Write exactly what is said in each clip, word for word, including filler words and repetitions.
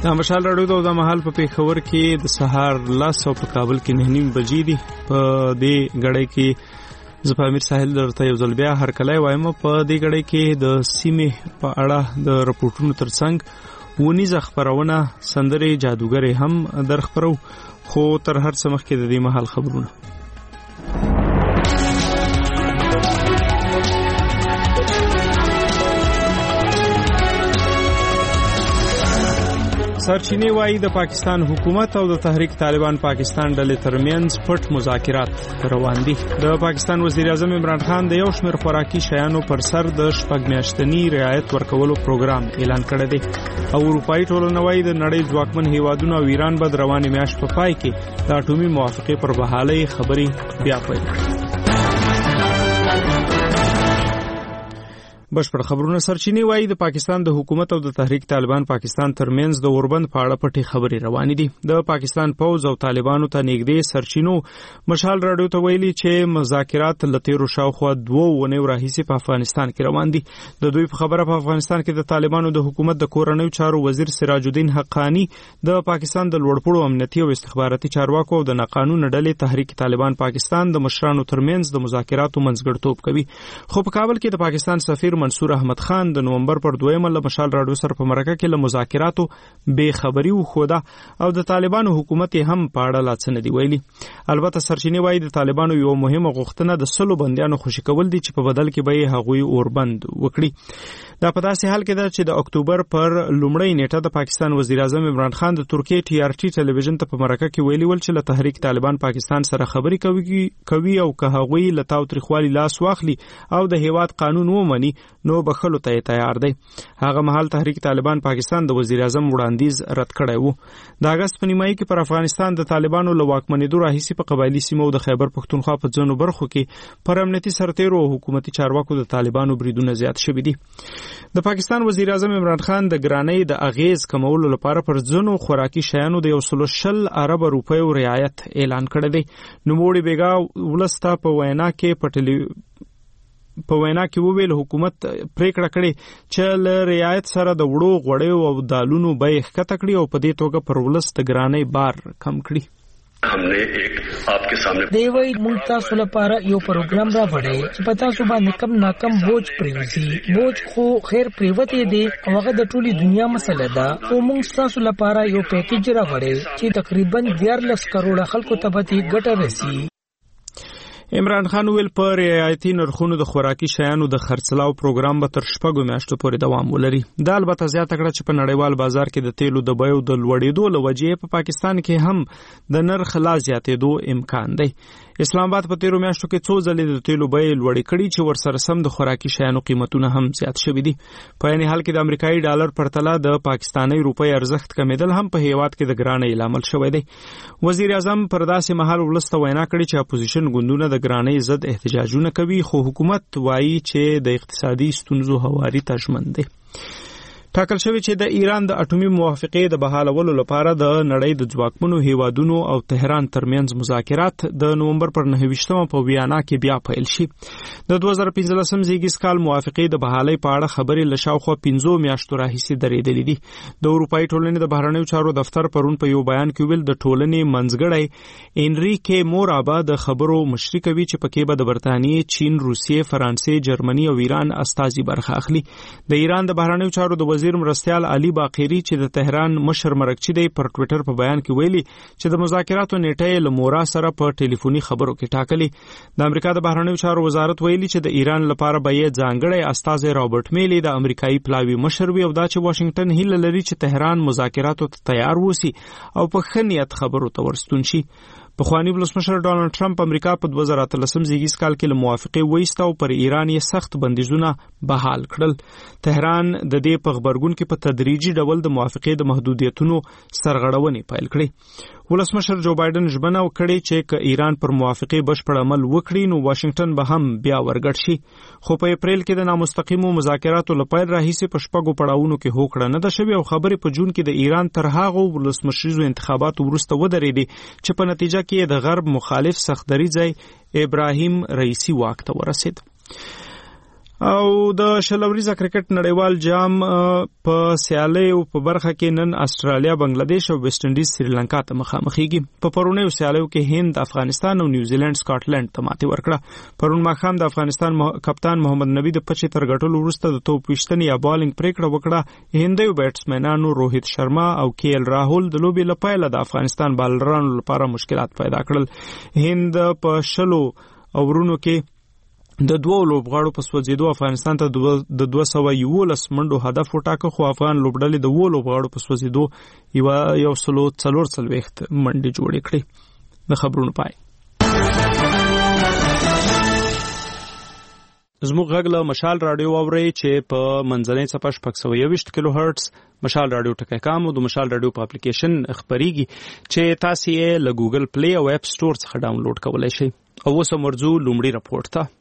دا مشال راډیو د مهال په پیښور کې د سهار لاس او په کابل کې نه نیم بجې دي. په دې غړې کې زه په امیر ساحل درته یو ځل بیا هرکلی وایم. په دې غړې کې د سیمې په اړه د رپورټونو ترڅنګ ونیزه خپرونه سندرې جادوګرې هم در خپرو، خو تر هر څه مخکې د دې مهال خبرونه. سرچینې وایي د پاکستان حکومت او د تحریک طالبان پاکستان ډلې ترمنځ پټ مذاکرات روان دي. د پاکستان وزیر اعظم عمران خان د یو شمېر خوراکي شیانو پر سر د شپږ میاشتني رعایت ورکولو پروګرام اعلان کړی دی او اروپایي ټولنه وایي د نړۍ ځواکمن هیوادونه او ایران به د روانې میاشت په پای کې د اټومي موافقې پر بحالۍ خبرې بیا پیل کړي. بشپړ خبرونه. سرچینې وایي د پاکستان د حکومت او د تحریک طالبان پاکستان ترمنځ د اوربند په اړه پټې خبرې روانې دي. د پاکستان پوځ او طالبانو ته نږدې سرچینو مشال راډیو ته ویلي چې مذاکرات له تیرو شاوخوا دوه اونیو راهیسې په افغانستان کې روان دي. د دوی په خبره په افغانستان کې د طالبانو د حکومت د کورنیو چارو وزیر سراج الدین حقانی د پاکستان د لوړپوړو امنیتي او استخباراتي چارواکو او د ناقانونه ډلې تحریک طالبان پاکستان د مشرانو ترمنځ د مذاکراتو منځګړیتوب کوي. خو په کابل کې د پاکستان سفیر منصور احمد خان د نومبر پر دویمه له مشال راډیو سره په مرکه کې له مذاکراتو بې خبري وښوده او د طالبانو حکومت هم په اړه لا څه نه دي ویلي. البته سرچینې وایي د طالبانو یو مهمه غوښتنه د سلو بندیانو خوشي کول دي چې په بدل کې به یې هغوی اوربند وکړي. دا په داسې حال کې ده چې د اکتوبر پر لومړۍ نیټه د پاکستان وزیر اعظم عمران خان د ترکیې ټي آر ټي ټلویزیون ته په مرکه کې ویلي ول چې له تحریک طالبان پاکستان سره خبرې کوي کوي او که هغوی له تاوتریخوالي لاس واخلي او د هیواد قانون ومني نو بخلو ته تیار دی. هغه مهال تحریک طالبان پاکستان د وزیر اعظم وړاندیز رد کړی وو. د اگست په نیمایي کې پر افغانستان د طالبانو له واکمنېدو راهیسې په قبایلي سیمو د خیبر پښتونخوا په ځینو برخو کې پر امنیتي سرتیرو او حکومتي چارواکو د طالبانو بریدونه زیات شوي دي. د پاکستان وزیر اعظم عمران خان د ګرانۍ د اغیز کمولو لپاره پر ځینو خوراکي شیانو د یو سلو شل ارب روپیو رعایت اعلان کړی دی. نوموړي بیګا ولسته په وینا کې په ټلی په وینا کې وویل حکومت پریکړه کړې چې له رعایت سره د وړو غوړیو او دالونو بیې ښکته کړي او په دې توګه پر ولس د ګرانۍ بار کم کړي. دیوی مونږ تاسو لپاره یو پروګرام را وړی چې په تاسو باندې کم ناکم بوج پریوزي. بوج خو خیر پریوتې دی او هغه د ټولي دنیا مسله ده. او مونږ تاسو لپاره یو پیکیج را وړی چې تقریبا دیارلس کروڑه خلکو ته به ګټه رسي. عمران خان ویل په رعایتي نرخونو د خوراکي شیانو د خرڅلاو پروګرام به تر شپږو میاشتو پورې دوام ولري. دا البته زیاته کړه چې په نړیوال بازار کې د تیلو د بیو د لوړېدو له وجې په پاکستان کې هم د نرخ لا زیاتېدو امکان دی. اسلام آباد په تیرو میاشتو کې څو ځلې د تیلو بیې لوړې کړي چې ورسره سم د خوراکي شیانو قیمتونه هم زیات شوي دي. په عین حال کې د امریکایي ډالر پرتله د پاکستاني روپۍ ارزښت کمیدل هم په هیواد کې د ګرانۍ لامل شوی دی. وزیر اعظم پر داسې مهال ولسته وینا کړې چې اپوزیشن ګوندونه د ګرانۍ ضد احتجاجونه کوي، خو حکومت وایي چې د اقتصادي ستونزو هواري ته ژمن دی. ټاکل شوی چې د ایران د اټومي موافقې د بحالولو لپاره د نړۍ د ځواکمنو هیوادونو او تهران ترمنځ مذاکرات د نومبر پر نهه ویشتمه په ویانا کې بیا پیل شي. د دوه زره پنځلسم زیږیز کال موافقې د بحالۍ په اړه خبرې له شاوخوا پنځو میاشتو راهیسې درېدلې دي. د اروپایي ټولنې د بهرنیو چارو دفتر پرون په یو بیان کې ویل د ټولنې منځګړی انریکې مورابا د خبرو مشري کوي چې پکې به د برتانیې، چین، روسیې، فرانسې، جرمني او ایران استازي برخه اخلي. د ایران د بهرنیو چارو د وزیر مرستیال علي باقری چې د تهران مشر مرکچی دی پر ټوئیټر په بیان کې ویلي چې د مذاکراتو نیټه له مورا سره په ټلیفوني خبرو کې ټاکلي. د امریکا د بهرنیو چارو وزارت ویلي چې د ایران لپاره به یې ځانګړی استازی رابرټ میلی د امریکایي پلاوي مشر وي او دا چې واشنگټن هیله لري چې تهران مذاکراتو ته تیار ووسي او په ښه نیت خبرو ته ورستون شي. پخوانی ولسمشر ډانلډ ټرمپ امریکا په دوه زره اتلسم زیږیز کال کې له موافقې وایسته او پر ایران یې سخت بندیزونه بحال کړل. تهران د دې په غبرګون کې په تدریجي ډول د موافقې د محدودیتونو سرغړونې پیل کړې. ولسمشر جو بایدن ژمنه وکړې چې که ایران پر موافقې بشپړ عمل وکړي نو واشنگټن به هم بیا ورګډ شي. خو په اپریل کې د نامستقیمو مذاکراتو لپاره راهیسې په شپږو پړاوونو کې هوکړه نه ده شوې او خبرې په جون کې د ایران تر هغو ولسمشریزو انتخاباتو وروسته ودرېدې چې په نتیجه کې د غرب مخالف سختدریځی ابراهیم رئیسی واک ته ورسید. او د شلوريزه کرکټ نړیوال جام په سیالیو په برخه کې نن استرالیا، بنگلاديش او ویسټ انډیز سریلانکا ته مخامخېږي. په پرونیو سیالیو کې هند، افغانستان او نیوزیلند سکاټلند ته ماتې ورکړه. پرون ماښام د افغانستان مح... کپتان محمد نبی د پچې تر ګټلو وروسته د توپ ویشتنې یا بالینګ پریکړه وکړه. هندیو بیټسمنانو روهیت شرما او کے ایل راهول د لوبې لپاره د افغانستان بالرانو لپاره مشکلات پیدا کړل. هند په شلو اورونو کې د دوه لوبغاړو په سوځېدو افغانستان ته د دوه سوه یولس منډو هدف وټاکه، خو افغان لوبډلې د اوو لوبغاړو په سوځېدو یو یو سلو څلور څلوېښت منډې جوړې کړې. د خبرونو پای. زموږ غږ له مشال راډیو واورئ چې په منځنۍ څپه شپږ سوه یوویشت کیلو هرټز مشال راډیو ټکی کام او د مشال راډیو په اپلیکیشن خپریږي چې تاسو یې له ګوګل پلی او اپ سټور څخه ډاونلوډ کولی شئ. او اوس مرزو لومړی راپورټ ته.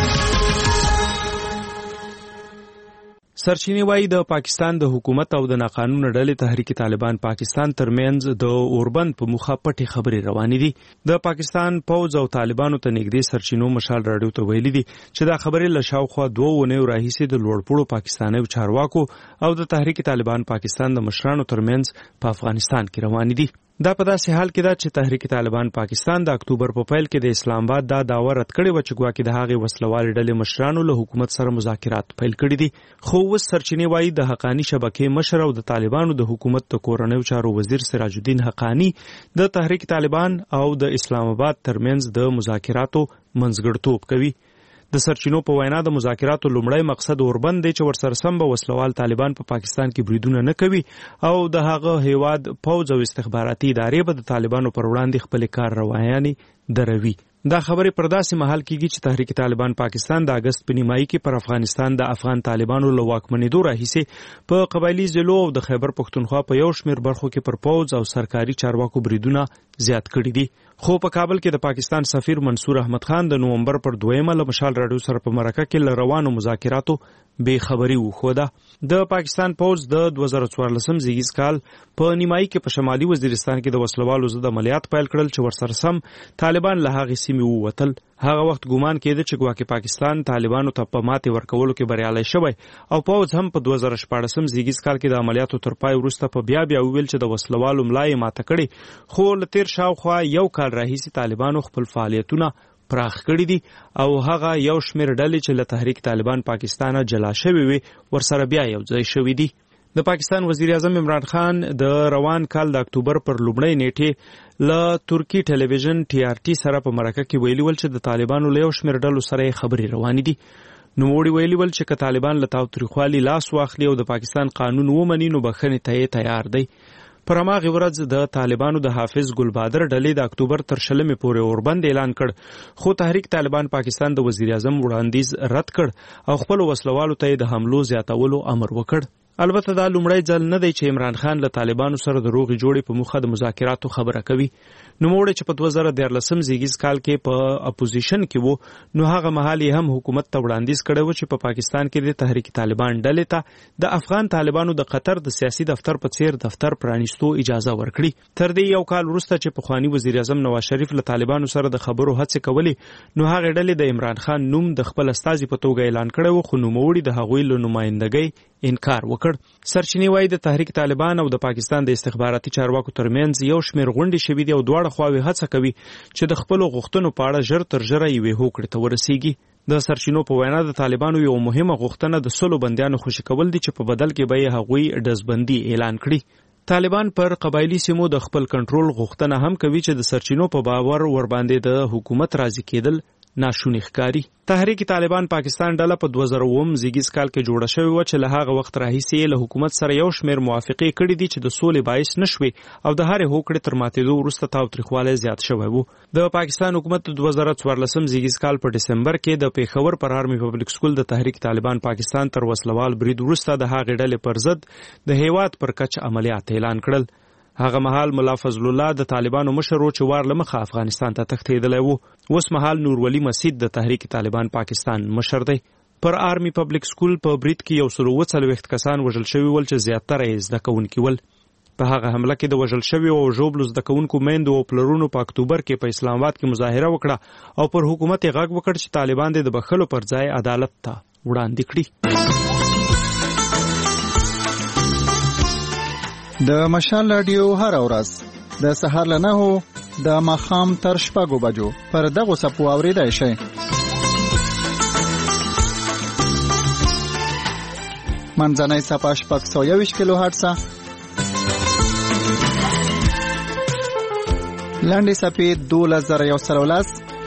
سرچینې وایي د پاکستان د حکومت او د ناقانونه ډلې تحریک طالبان پاکستان ترمنځ د اوربند په موخه پټې خبرې روانې دي. د پاکستان پوځ او طالبانو ته نږدې سرچینو مشال راډیو ته ویلي دي چې دا خبرې له شاوخوا دوه اونیو راهیسې د لوړپوړو پاکستانیو چارواکو او د تحریک طالبان پاکستان د مشرانو ترمنځ په افغانستان کې روانې دي. دا په داسې حال کې ده چې تحریک طالبان پاکستان د اکتوبر په پیل کې د اسلام آباد دا دعوه رد کړې وه چې ګواکې د هغې وسلوالې ډلې مشرانو له حکومت سره مذاکرات پیل کړي دي. خو اوس سرچینې وایي د حقانی شبکې مشر او د طالبانو د حکومت د کورنیو چارو وزیر سراج الدین حقانی د تحریک طالبان او د اسلام آباد ترمنځ د مذاکراتو منځګړیتوب کوي. د سرچینو په وینا د مذاکراتو لومړی مقصد اوربند دی چې ورسره سم به وسلوال طالبان په پا پاکستان کې بریدونه نه کوي او د هغه هیواد پوځ او استخباراتي ادارې به د طالبانو پر وړاندې خپلې کار روایانې دروي. دا خبرې پر داسې مهال کېږي چې تحریک طالبان پاکستان د اګست په نیمایي کې پر افغانستان د افغان طالبانو له واکمنېدو راهیسې په قبایلي ضلعو او د خیبر پښتونخوا په یو شمېر برخو کې پر پوځ او سرکاري چارواکو بریدونه زیات کړي دي. خو په کابل کې د پاکستان سفیر منصور احمد خان د نومبر پر دویمه له مشال راډیو سره په مرکه کې له روانو مذاکراتو بې خبري وښوده. د پاکستان پوځ د دوه زره څوارلسم زیږیز کال په نیمایي کې په شمالي وزیرستان کې د وسلوالو ضد عملیات پیل کړل چې ورسره سم طالبان له هغې سیمې ووتل. هغه وخت ګومان کېده چې ګواکې پاکستان طالبانو ته په ماتې ورکولو کې بریالی شوی او پوځ هم په دوه زره شپاړسم زیږیز کال کې د عملیاتو تر پای وروسته په بیا بیا وویل چې د وسلوالو ملا یې ماته کړې. خو له تېر شاوخوا یو کال راهیسې طالبانو خپل فعالیتونه پراخ کړي دي او هغه یو شمېر ډلې چې له تحریک طالبان پاکستانه جلا شوي وي ورسره بیا یو ځای شوي دي. د پاکستان وزیر اعظم عمران خان د روان کال د اکتوبر پر لومړۍ نیټې له ترکی ټلویزیون ټي آر ټي سره په مرکه کې ویلي ول چې د طالبانو له یو شمېر ډلو سره یې خبرې روانې دي. نوموړي ویلي ول چې که طالبان له تاوتریخوالي لاس واخلي او د پاکستان قانون ومني نو بخښنې ته یې تیار دی. پر هماغې ورځ د طالبانو د حافظ ګلبادر ډلې د اکتوبر تر شلمې پورې اوربند اعلان کړ، خو تحریک طالبان پاکستان د وزیر اعظم وړاندیز رد کړ او خپل وسلوالو ته د حملو زیاتولو امر وکړ. البته دا لومړی ځل نه دی چې عمران خان له طالبانو سره د روغې جوړې په موخه د مذاکراتو خبره کوي. نوموړی چې په دوه زره دیارلسم زیږیز کال کې په اپوزیشن کې وو نو هغه مهال یې هم حکومت ته وړاندیز کړی و چې په پا پاکستان کې د تحریک طالبان ډلې ته د افغان طالبانو د قطر د سیاسي دفتر په څیر دفتر پرانیستو اجازه ورکړي. تر دې یو کال وروسته چې پخواني وزیر اعظم نواز شریف له طالبانو سره د خبرو هڅې کولې نو هغه ډلې د عمران خان نوم د خپل استازي په توګه اعلان کړی و، خو نوموړي د هغوی له نمایندګۍ انکار وکړ. سرچینې وایي د تحریک طالبان او د پاکستان د استخباراتي چارواکو ترمنځ یو شمېر غونډې شوي دي او دواړه خواوې هڅه کوي چې د خپلو غوښتنو په اړه ژر تر ژره یوې هوکړې ته ورسیږي. د سرچینو په وینا د طالبانو یو مهمه غوښتنه د سلو بندیانو خوشي کول دي چې په بدل کې به یې هغوی ډزبندي اعلان کړي. طالبان پر قبایلي سیمو د خپل کنټرول غوښتنه هم کوي چې د سرچینو په باور ورباندې د حکومت راضي کېدل ناشونی ښکاري. تحریک طالبان پاکستان ډله په دوه زره اووم زیږیز کال کې جوړه شوې وه چې له هغه وخت راهیسې له حکومت سره یو شمېر موافقې کړي دي چې د سولې باعث نه شوې او د هرې هوکړې تر ماتېدو وروسته تاوتریخوالی زیات شوی و. د پاکستان حکومت د دوه زره څوارلسم زیږیز کال په ډسمبر کې د پېښور پر آرمي پبلک سکول د تحریک طالبان پاکستان تر وسلوال برید وروسته د هغې ډلې پر ضد د هیواد پر کچ عملیات اعلان کړل. هغه مهال ملا فضل الله د طالبانو مشر و چې وار له مخه افغانستان ته تښتېدلی و. اوس مهال نورولي مسید د تحریک طالبان پاکستان مشر دی. پر آرمي پبلک سکول په برید کې یو سل اووه څلوېښت کسان وژل شوي ول چې زیاتره یې زده کوونکي ول. په هغه حمله کې د وژل شویو او ژوبلو زده کوونکو میندو او پلرونو په اکتوبر کې په اسلام آباد کې مظاهره وکړه او پر حکومت یې غږ وکړ چې طالبان دې د بخښلو پر ځای عدالت ته وړاندې کړي. د مشال رادیو هر ورځ د سهار له نهو د ماښام تر شپږو بجو پر دغو څپو اورېدای شئ. منځنۍ څپه شپږ سوه یوویشت کیلو هرټزه، لنډې څپې دولس زره یو سل او لس،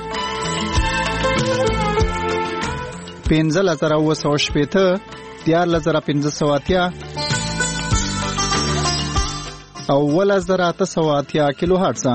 پنځلس زره اووه سوه شپېته، دیارلس زره پنځه سوه اتیا او اوولس زره اته سوه اتیا کیلو هرټزه.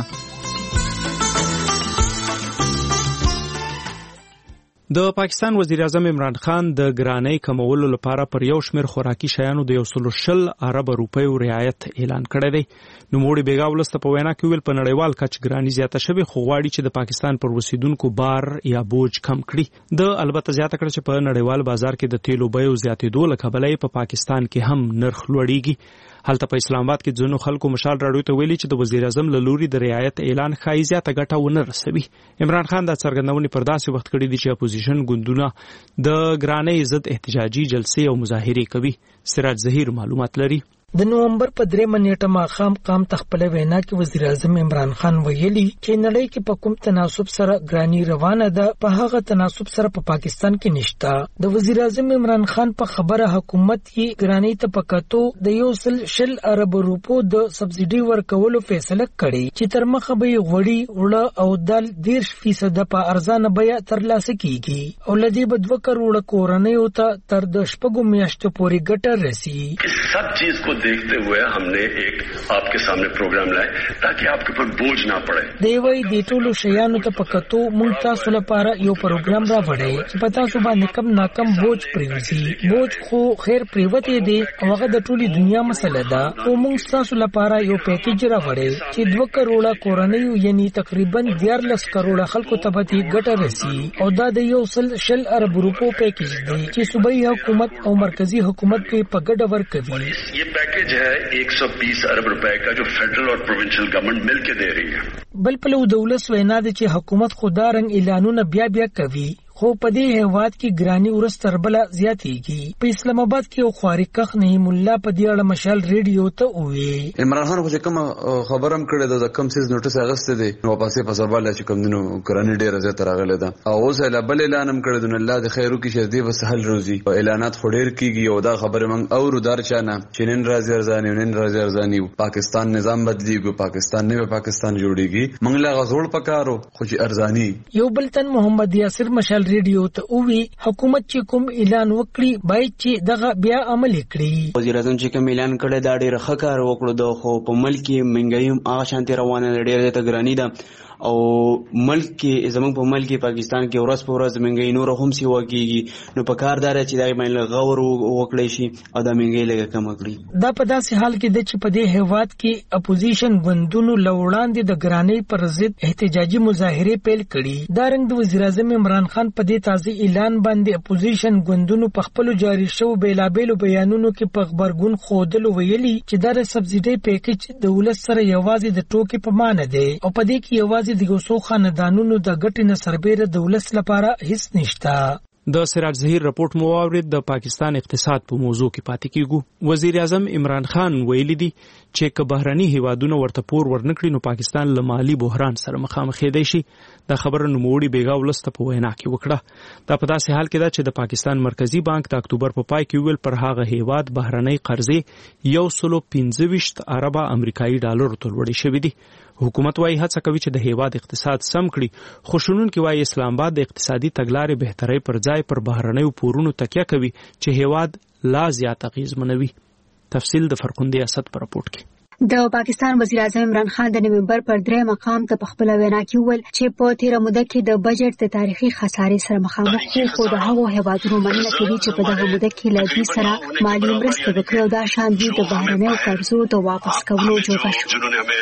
د پاکستان وزیر اعظم عمران خان د ګرانۍ کمولو لپاره پر یو شمېر خوراکي شیانو د یو سل شل ارب روپیو رعایت اعلان کړی دی. نوموړي بیګا ولس ته په وینا کې ویل په نړیوال کچ ګراني زیاته شوې، خو غواړي چې د پاکستان پر اوسیدونکو بار یا بوج کم کړي. د البته زیاته کړه چې په نړیوال بازار کې د تیلو بیو زیاتېدو له کبله په پاکستان کې هم نرخ لوړیږي. هلته په اسلام آباد کې ځینو خلکو مشال راډیو ته ویلي چې د وزیر اعظم له لوري د رعایت اعلان ښایي زیاته ګټه ونه رسوي. عمران خان دا څرګندونې پر داسې وخت کړي دي چې اپوزیشن ګوندونه د ګرانۍ ضد احتجاجي جلسې او مظاهرې کوي. سراج ظهیر معلومات لري. د نومبر په درېمه نیټه ماښام قام ته خپله وینا کې وزیر اعظم عمران خان ویلي چې نړۍ کې په کوم تناسب سره ګراني روانه ده، په هغه تناسب سره په پا پاکستان کې نشته. د وزیر اعظم عمران خان په خبره حکومت یې ګراني ته په کتو د یو سل شل ارب روپو د سبسایډي ورکولو فیصله کړې چې تر مخه به یې غوړي، وړه او دال دېرش فیصده په ارزانه بیه ترلاسه کیږي او له دې به دوه کروړه کورنیو ته تر د شپږو میاشتو پورې ګټه رسي. सब चीज को देखते हुए हमने एक आपके सामने प्रोग्राम लाए ताकि आपके ऊपर बोझ ना पड़े. دیوی د ټولو شیانو ته پکتو مونږ تاسو لپاره یو پروګرام راوړی چې په تاسو باندې کم ناکم بوج پریوزي. بوج خو خیر پریوته دی او هغه د ټولي دنیا مسله ده. او مونږ تاسو لپاره یو پیکیج راوړی چې دوه کروڑه کورنیو یعنی تقریبا دیارلس کروڑه خلکو ته به ګټه رسي او دا د یو سل شل ارب روپو پیکیج دی چې صوبایي حکومت او مرکزی حکومت په ګډه ورکوي. ये पैकेज है एक सौ बीस अरब रुपए का जो फेडरल और प्रोविंशियल गवर्नमेंट मिलके दे रही है. بل په لو دولت وینا دي چې حکومت خودارنګ اعلانونه بیا بیا کوي، خو په دې هیواد کې ګرانی ورستر بل زیاتېږي. په اسلام آباد کې یو خواري کخ نعیم الله په دې اړه مشال ریډیو ته وویل عمران خان خو کوم خبرم کړی د کم سیز نوټس اغسته دي نو پاسې په سرباله چې کوم دنو ګرانی ډیره زیات راغله ده او اوس له بل اعلانم کړی د الله د خیرو کې شدي وسهل روزي اعلانات خډیر کیږي او دا خبره من او دار چانه چې نن راځي ارزاني نن راځي ارزاني پاکستان نظام بدلیږي پاکستان نه پاکستان جوړیږي منګلا غزول پکارو خو چې ارزاني. یو بلتن محمد یاسر مشال ریډیو ته وی حکومت چې کوم اعلان وکړي باید چې دغه بیا عمل کړي. وزیر اعظم چې کوم اعلان کړی دا ډېر ښه کار وکړو، د خو په ملک کې منګي هم هغه شانتي روانه ډېر ته ګرانی ده او ملک کې زمونږ په ملک کې پاکستان کې ورځ په ورځ منګي نور هم سی وکیږي، نو په کار دار چې دا باندې غور وکړي شي او دا منګي لګه کم کړي. دا په داسې حال کې د چې په دې هیواد کې اپوزیشن ګوندونو لوړاندې د ګرانی پر ضد احتجاجي مظاهره پیل کړي. دا رنګ د وزیر اعظم عمران خان په دې تازه اعلان باندې اپوزیشن ګوندونو په خپل جاری شو بیلابېلو بیانونو کې په خبرګون خودل ویلي چې دا سبسایډي پیکیج د ولس سره یوازې د ټوکې په معنی دی او په دې کې یوازې د یوسو خاندانونو د ګټې نه سربېره د ولس لپاره هیڅ نشته. د سراج ظهیر رپورت مو واورید. د پاکستان اقتصاد په موضوع کې پاتې کیږو. وزیر اعظم عمران خان ویلي دي چې که بهرني هیوادونه ورته پور ورنکړي نو پاکستان له مالی بحران سره مخامخ کېدای شي. دا خبره نوموړي بیګا ولسته په وینا کې وکړه. دا په داسې حال کې ده چې د پاکستان مرکزی بانک د اکتوبر په پای کې ویل پر هغه هیواد بهرنۍ قرضې یو سل پنځه ویشت ارب امریکایي ډالر ته لوړې شوې دي. حکومت وايي هڅه کوي چې د هیواد اقتصاد سم کړي، خو شنونکي وايي اسلام آباد د اقتصادي تګلارې بهترۍ پر ځای پر بهرنیو پورونو تکیه کوي چې هیواد لا زیات اغیزمنوي. تفصیل د فرخندې اسد په راپورټ کې. د پاکستان وزیر اعظم عمران خان د نومبر پر درې مقام ته په خپل وینا کې وویل چې په تیر موده کې د بجټ د تاریخي خسارې سره مخامخ شو، خو د هغو هیوادونو مننه کوي چې په دغه موده کې له دوی سره مالي مرسته وکړي او دا شان دي د بهرنیو قرضو د واپس کولو جوګه شو.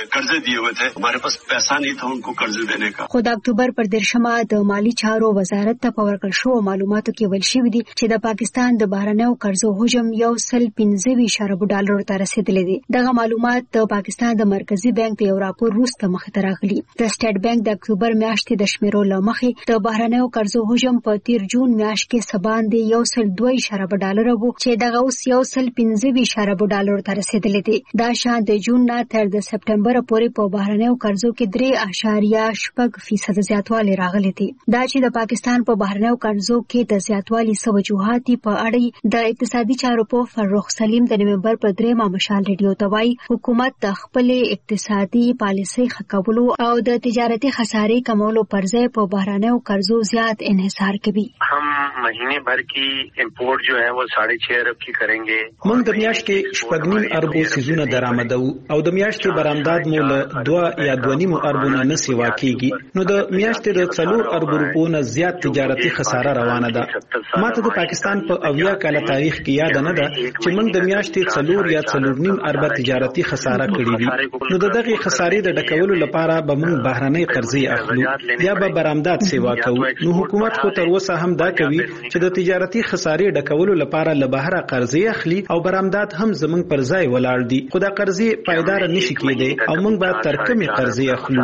خو د اکتوبر پر دېرشمه د مالي چارو وزارت ته په ورکړل شوو معلوماتو کې ویل شوي دي چې د پاکستان د بهرنیو قرضو حجم یو سل پنځه ویشت ارب ډالرو ته رسیدلی دی. دغه معلومات د پاکستان د مرکزی بانک د یو راپور وروسته مخې ته راغلی. د سټیټ بانک د اکتوبر میاشتې د شمیرو له مخې د بهرنیو قرضو حجم په تیر جون میاشت کې سباندې یو سل دوه اشاریه ډالر وو چې دغه اوس یو سل پنځه اشاریه ډالر ته رسیدلی دی. دا شان د جون نه تر د سپټمبر پورې په بهرنیو قرضو کې درې اشاریه شپږ فیصد زیاتوالی راغلی دی. دا چې د پاکستان په بهرنیو قرضو کې د زیاتوالي څه وجوهات په اړه د اقتصادي چارو په فرخ سلیم د نومبر په درېمه مشال ریډیو ته وایي حکومت د خپل اقتصادي پالیسۍ ښه کولو او د تجارتي خسارې کمولو پر ځای په بهرنیو قرضو زیات انحصار کوي. हम महीने भर की इंपोर्ट जो है वो साढ़े छह अरब की करेंगे. موږ د میاشتې شپږ نیم اربو سیزونه درآمدو او د میاشتې برآمدات مو له دوه یا دوه نیم اربو نه سیوا کیږي. نو د میاشتې د څلور اربو روپو نه زیات تجارتي خساره روانه ده. ماته د پاکستان په اویا کال تاریخ کې یاد نه ده چې موږ د میاشتې څلور یا څلور نیم اربه تجارتي خساره کړې وي. نو د دغه خسارې د ډکولو لپاره به موږ بهرنۍ قرضې اخلو یا به برآمدات سیوا کوو. نو حکومت خو تر اوسه هم دا کوي چې د تجارتي خسارې ډکولو لپاره له بهره قرضې اخلي او برآمدات هم زموږ پر ځای ولاړ دي. خو دا قرضې پایدار نشي کېدی او موږ به تر کومې قرضې اخلو.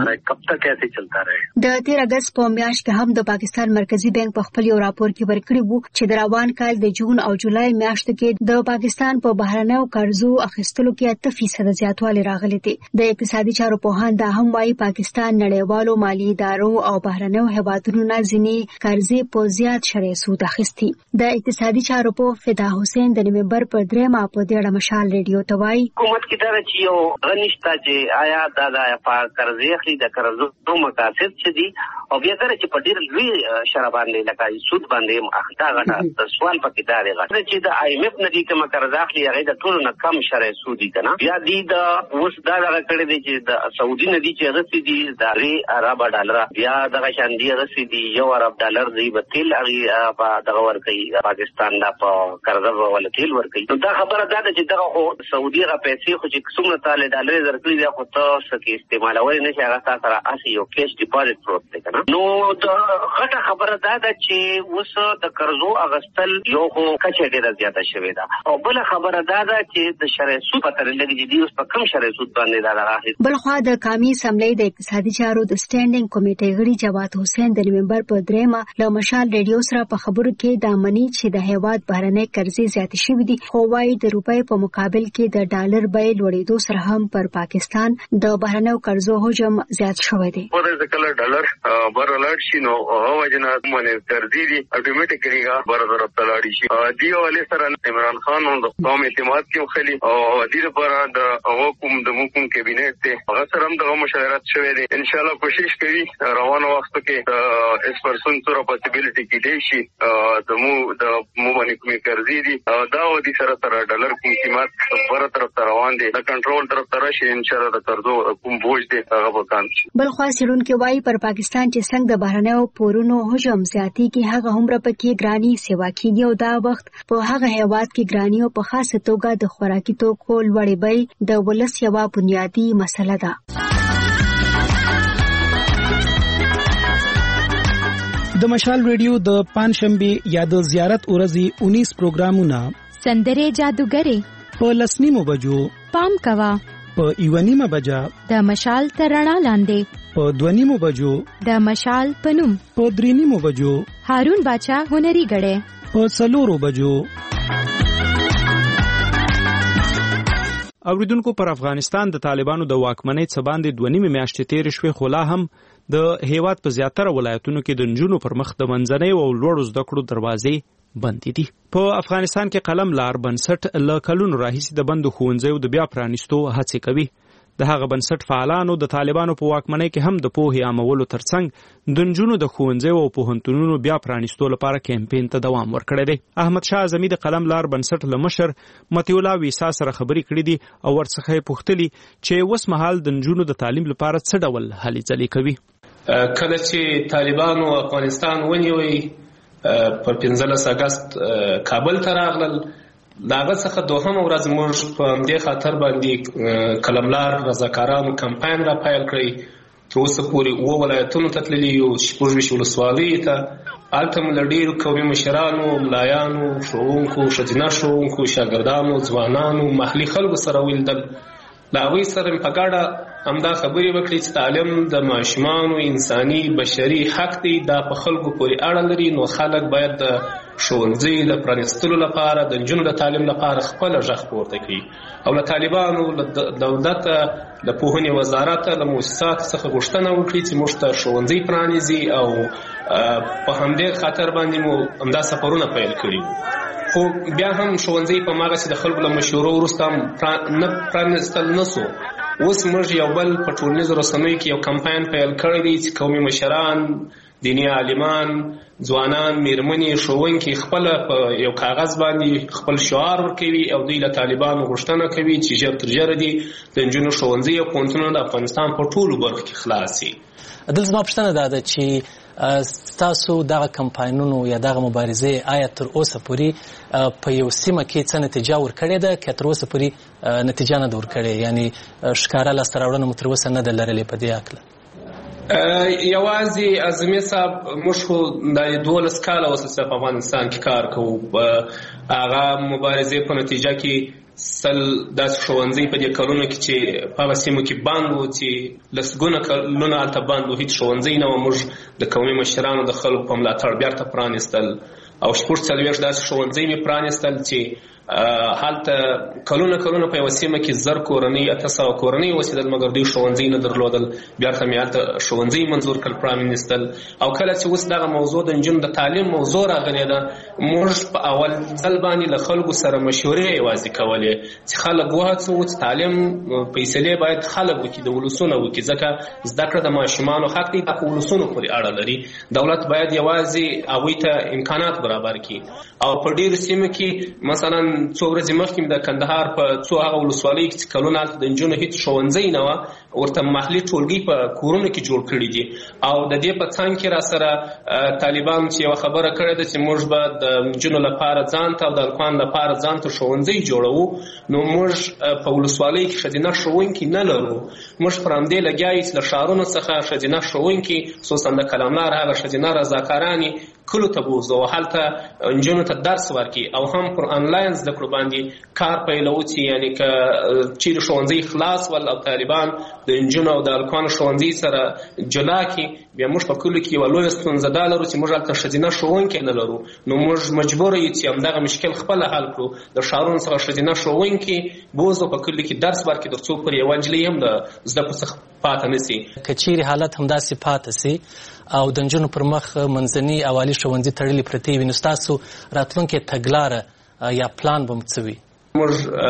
د تیر اگست په میاشت کې هم د پاکستان مرکزی بانک په خپل یو راپور کې ورکړی وو چې د روان کال د جون او جولای میاشتو کې د پاکستان په بهرنیو قرضو اخیستلو کې اته فیصد زیاتوالی راغلی دی. د اقتصادي چارو پوهان دا هم وایي پاکستان نړیوالو مالی ادارو او بهرنیو هیوادونو نه ځینې قرضې په زیات شرعي سود اخیستي. د اقتصادي چارو په فدا حسین د نومبر په درېمه په دېړه مشال ریډیو ته وایي حکومت کی طرف چې یو غنښت چې آیا دا د قرضې اخلي د قرضو مقاصد څه دي او بیا تر چې په ډیر لوی شرع باندې لکه سود باندې اختا غټه سوال پکې دا دی غټه چې د آی ایم ایف نه دي کوم قرض اخلي هغه د ټولو نه کم شرعي سودی کنه بیا دی د اوس دا دغه کړی دی چې د سعودي نه دي چې هغه سي دي د ری عرب ډالر بیا دغه شان دی هغه سي دي یو عرب ډالر دی په تیل هغه په دغه ور کوي پاکستان دا په قرض ول تیل ور کوي. نو دا خبره ده چې دغه سعودي غا پیسې خو چې څومره تعالی ډالر درکړي دا خو ته سکه استعمالول نه شي هغه سره اسی یو کیش ډیپوزټ پروت دی کنه. نو دا غټه خبره ده چې اوس د قرضو اغستل یو خو کچې ډیره زیاته شوې ده او بل خبره ده چې د شرعي سود په تر لګي دي اوس په کم شرعي سود باندې دا راغلی. بل خو د قومي اسمبلی د اقتصادي چارو د سټینډینګ کمیټې غړي جواد حسین د نومبر په درېمه له مشال ریډیو سره په خبرو کې د امني چې د هیواد بهرنۍ قرضې زیات شوې دي خو وايي د روپۍ په مقابل کې د ډالر بیه لوړېدو سره هم پر پاکستان د بهرنیو قرضو حجم زیات شوی دی. په دې کله ډالر بر لاړ شي نو هغه جنات باندې قرضې دي اتوماتیکلی بر طرف ته لاړ شي. دی ولې سره عمران خان د قوم اعتماد کې خلی او د لپاره د حکومت د حکومت کابینټ ته هغه سره هم د مشاورت شوی دی. ان شاء الله کوشش کوي روانه وخت کې اس پرسن سره پاسبিলিټی کې دی شي د مو د مو باندې کومې قرضې دي دا ودی سره سره ډالر کوم قیمت بر طرف ته روان دي د کنټرول طرف ته راشي ان شاء الله د قرضو کوم بوج دي هغه وکړي. بل خو سړونکو وايي پر پاکستان چې څنګه د بهرنیو پورونو حجم زیاتی کې هغه هم را پکې ګرانی سیوا کیږي او دا وخت په هغه هیواد کې ګرانی او په خاصه توګه د خوراکي توکو لوړې بیې د ولس یوه بنیادی مسله ده. د مشال ریډیو د پنځشنبه یا د زیارت ورځې انیس پروګرامونه سندره جادوګری په لسنیمو بجو پام کوا په ایوانیمه بجا د مشال ترڼا لاندې په دونیمو بجو د مشال پنوم په درینیمو بجو هارون باچا هنري غړې په څلورو بجو. اوریدونکو پر افغانستان د طالبانو د واکمنۍ څخه باندې دوه نیمه میاشتې تیر شوې خو لا هم د هیواد په زیاتره ولایتونو کې د نجونو پر مخ د منځنۍ او لوړو زده کړو دروازې بندې دي. په افغانستان کې قلم لار بنسټ له کلونو راهیسې د بندو ښوونځیو د بیا پرانیستو هڅې کوي. د هغه بنسټ فعالانو د طالبانو په واکمنۍ کې هم د پوهې عامولو ترڅنګ د نجونو د ښوونځیو او پوهنتونونو بیا پرانیستو لپاره کمپین ته دوام ورکړی دی. احمد شاه اعظمي د قلم لار بنسټ له مشر مطیع الله ویسا سره خبرې کړې دي او ورڅخه یې پوښتلي چې اوس مهال د نجونو د تعلیم لپاره څه ډول هلې ځلې کوي. کله چې طالبانو افغانستان ونیوی پر پنځلس اگست کابل ته راغلل داغه څخه دوهم ورځ موږ په دې خاطر باندې قلملار رضاکارانو کمپاین را پیل کړی تر اوسه پورې اووه ولایتونو ته تللي یو شپږ ویشت ولسوالیو ته هلته مو له ډېرو قومي مشرانو ملایانو ښوونکو ښځینه ښوونکو شاګردانو ځوانانو محلي خلکو سره ولیدل له هغوی سره په ګډه همدا خبرې وکړي چې تعلیم د ماشومانو انساني بشري حق دی، دا په خلکو پورې اړه لري. نو خلک باید د ښوونځي د پرانیستلو لپاره د نجونو د تعلیم لپاره خپله غږ پورته کړي او له طالبانو له دولته د پوهنې وزارت له مؤسساتو څخه غوښتنه وکړي چې موږ ته ښوونځي پرانیزي او په همدې خاطر باندې مو همدا سفرونه پیل کړي. خو بیا هم ښوونځي په هماغسې د خلکو له مشورو وروسته نه پرانیستل نه سو. اوس موږ یو بل په ټولنیزو رسنیو کې یو کمپاین پیل کړی دی چې قومي مشران، دیني عالمان، ځوانان، میرمنې، ښوونکي خپله په یو کاغذ باندې خپل شعار ورکوي او دوی له طالبانو غوښتنه کوي چې ژر تر ژره دي د نجونو ښوونځي او پوهنتونونه د افغانستان په ټولو برخو کې خلاص شي. دلته زما پوښتنه دا ده چې ستاسو دغه کمپاینونو یا دغه مبارزې آیا تر اوسه پورې په یو سیمه کې څه نتیجه ورکړې ده که تر اوسه پورې نتیجه نه ده ورکړې، یعنی ښکاره لاسته راوړنه مو تر اوسه نه ده لرلې په دې هکله؟ یوازې اعظمي صاحب موږ خو د دولس کاله وسلسله په افغانستان کې کار کوو، هغه مبارزې په نتیجه کې سل داسې ښوونځي په دې کلونو کې چې په هغه سیمو کې بند وو چې لسګونه کلونه هلته بند وو، هېڅ ښوونځی نه وه. موږ د قومي مشرانو د خلکو په ملاتړ بیرته پرانیستل او شپږ څلوېښت داسې ښوونځي مې پرانیستل چې هلته کلونه کلونه په یوه سیمه کې زر کورنۍ اته سوه کورنۍ اوسېدل، مګر دوی ښوونځي نه درلودل. بیرته مې هلته ښوونځي منظور کړل، پرانیستل. او کله چې اوس دغه موضوع د نجونو د تعلیم موضوع راغلې ده، موږ په اول ځل باندې له خلکو سره مشورې یوازې کولې چې خلک وهڅوو چې تعلیم فیصلې باید خلک وکړي، د ولسونه وکړي، ځکه زده کړه د ماشومانو حق دی، دا په ولسونو پورې اړه لري. دولت باید یوازې هغوی ته امکانات برابر کړي. او په ډېرو سیمو کې مثلا څو ورځې مخکې مې د کندهار په څو هغه ولسوالیو کې چې کلونه هلته د نجونو هېڅ ښوونځی نه وه، ورته محلي ټولګي په کورونو کې جوړ کړي دي. او د دې په څنګ کې را سره طالبانو چې یوه خبره کړې ده چې موږ به د نجونو لپاره ځان ته او د هلکانو لپاره ځان ته ښوونځی جوړوو. نو موږ په ولسوالیو کې ښځینه ښوونکي نه لرو. موږ پر همدې لګیا یو چې له ښارونو څخه ښځینه ښوونکي، خصوصا د قلملار هغه ښځینه رضاکارانې کلو ته بوځو او هلته نجونو ته درس ورکړي او هم پر آنلاین زده کړو باندې کار پیلوو چې یعنې که چیرې ښوونځي خلاص ول او طالبان د نجونو او د هلکانو ښوونځي سره جلا کړي، بیا موږ په کلو کې یوه لویه ستونزه دا لرو چې موږ هلته ښځینه ښوونکي نه لرو. نو موږ مجبوره یو چې همدغه مشکل خپله حل کړو، د ښارونو څخه ښځینه ښوونکي بوځو په کلو کې درس ورکړي تر څو پورې یوه نجلۍ هم د زده کړو څخه پاته نه سي. که چیرې حالت همداسې پاته سي او د نجونو پر مخ منځني او عالي ښوونځي تړلي پرتې وي، نو ستاسو راتلونکې تګلاره یا پلان به م څه وي؟ موږ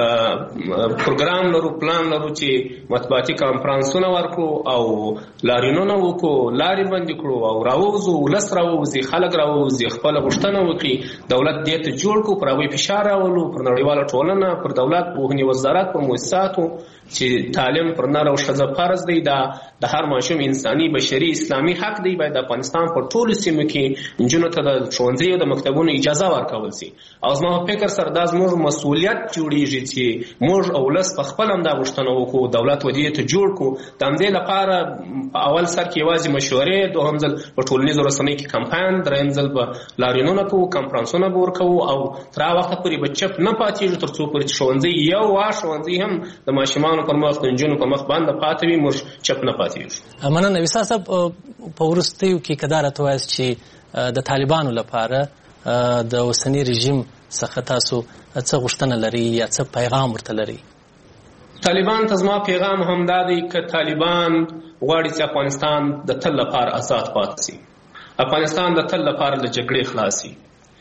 پروګرام لرو، پلان لرو چې مطبوعاتي کانفرانسونه ورکړو او لاریونونه وکړو، لارې بندې کړو او راووځو، ولس راووځي، خلک راووځي، خپله غوښتنه وکړي، دولت دې ته جوړ کړو، پر هغوی فشار راولو، پر نړیواله ټولنه، پر دولت، پوهنې وزارت، پر مؤسساتو چې تعلیم پر نر او ښځه فرض دی، دا د هر ماشوم انساني بشري اسلامي حق دی. باید د افغانستان پر ټولو سیمو کې نجونو ته د ښوونځي او د مکتبونو اجازه ورکول سي. او زما په فکر سره دا زموږ مسؤلیت جوړیږي چې موږ او ولس په خپل هم دا غوښتنه وکړو، دولت ودې ته جوړ کړو. د همدې لپاره په اول سر کې یوازې مشورې، دوهم ځل په ټولنیزو رسنیو کې کمپاین، دریم ځل به لاریونونه کوو، کنفرانسونه به ورکوو او تر هغه وخته پورې به چپ نه پاتېږو تر څو پورې چې ښوونځی یو وا ښوونځی هم د ماشومانو پر مخ د نجونو په مخ باندې پاتې وي، موږ چپ نه پاتېږو. مننه. ویسا صاحب، په وروستیو کې که دا راته وایاست چې د طالبانو لپاره د اوسني رژیم څخه تاسو څه غوښتنه لري یا څه پیغام ورته لري؟ طالبان ته زما پیغام همدا دی که طالبان غواړي چې افغانستان د تل لپاره آزاد پاتې شي، افغانستان د تل لپاره له جګړې خلاص شي،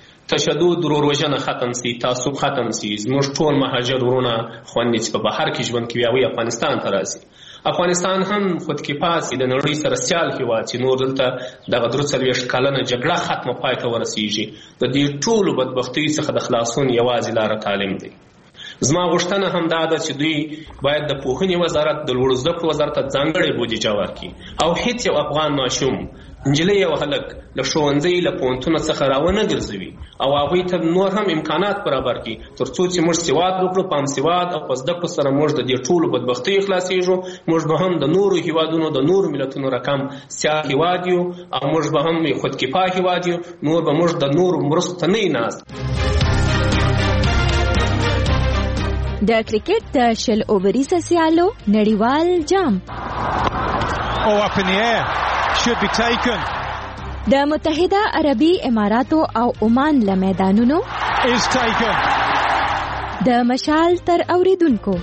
تشدد، وروژنه ختم سي، تعصب ختم سي، زموږ ټول مهاجر ورونه خوندې چې په بهر کې ژوند کوي هغوی افغانستان ته راسي. افغانستان هم خودکفا سي، د نړۍ سره سیال هېواد چې نور دلته دغه درې څلوېښت کلنه جګړه ختمه پای ته ورسېږي. د دې ټولو بدبختیو څخه د خلاصون یوازې لاره تعلیم دی. زما غوښتنه هم دا ده چې دوی باید د پوهنې وزارت، د لوړو زده کړو وزارت ته ځانګړې بودیجه ورکړي او هېڅ یو افغان ماشوم، نجلۍ او هلک له ښوونځي له پوهنتونه څخه راونه ګرځوي او هغوی ته نور هم امکانات برابر کړي تر څو چې موږ سواد وکړو. په هم سواد او په زده کړو سره موږ د دې ټولو بدبختیو خلاصېږو. موږ به هم د نورو هیوادونو د نورو ملتونو رقم سیال هیواد یو او موږ به هم خودکفا هیواد یو، نور به موږ د نورو مرستو ته نه یو ناست. د کرکټ د شل اووريزه سیالو نړیوال جام Oh, up in the air. Should be taken. د متحده عربي اماراتو او عمان له میدانونو is taken. د مشال تر اوریدونکو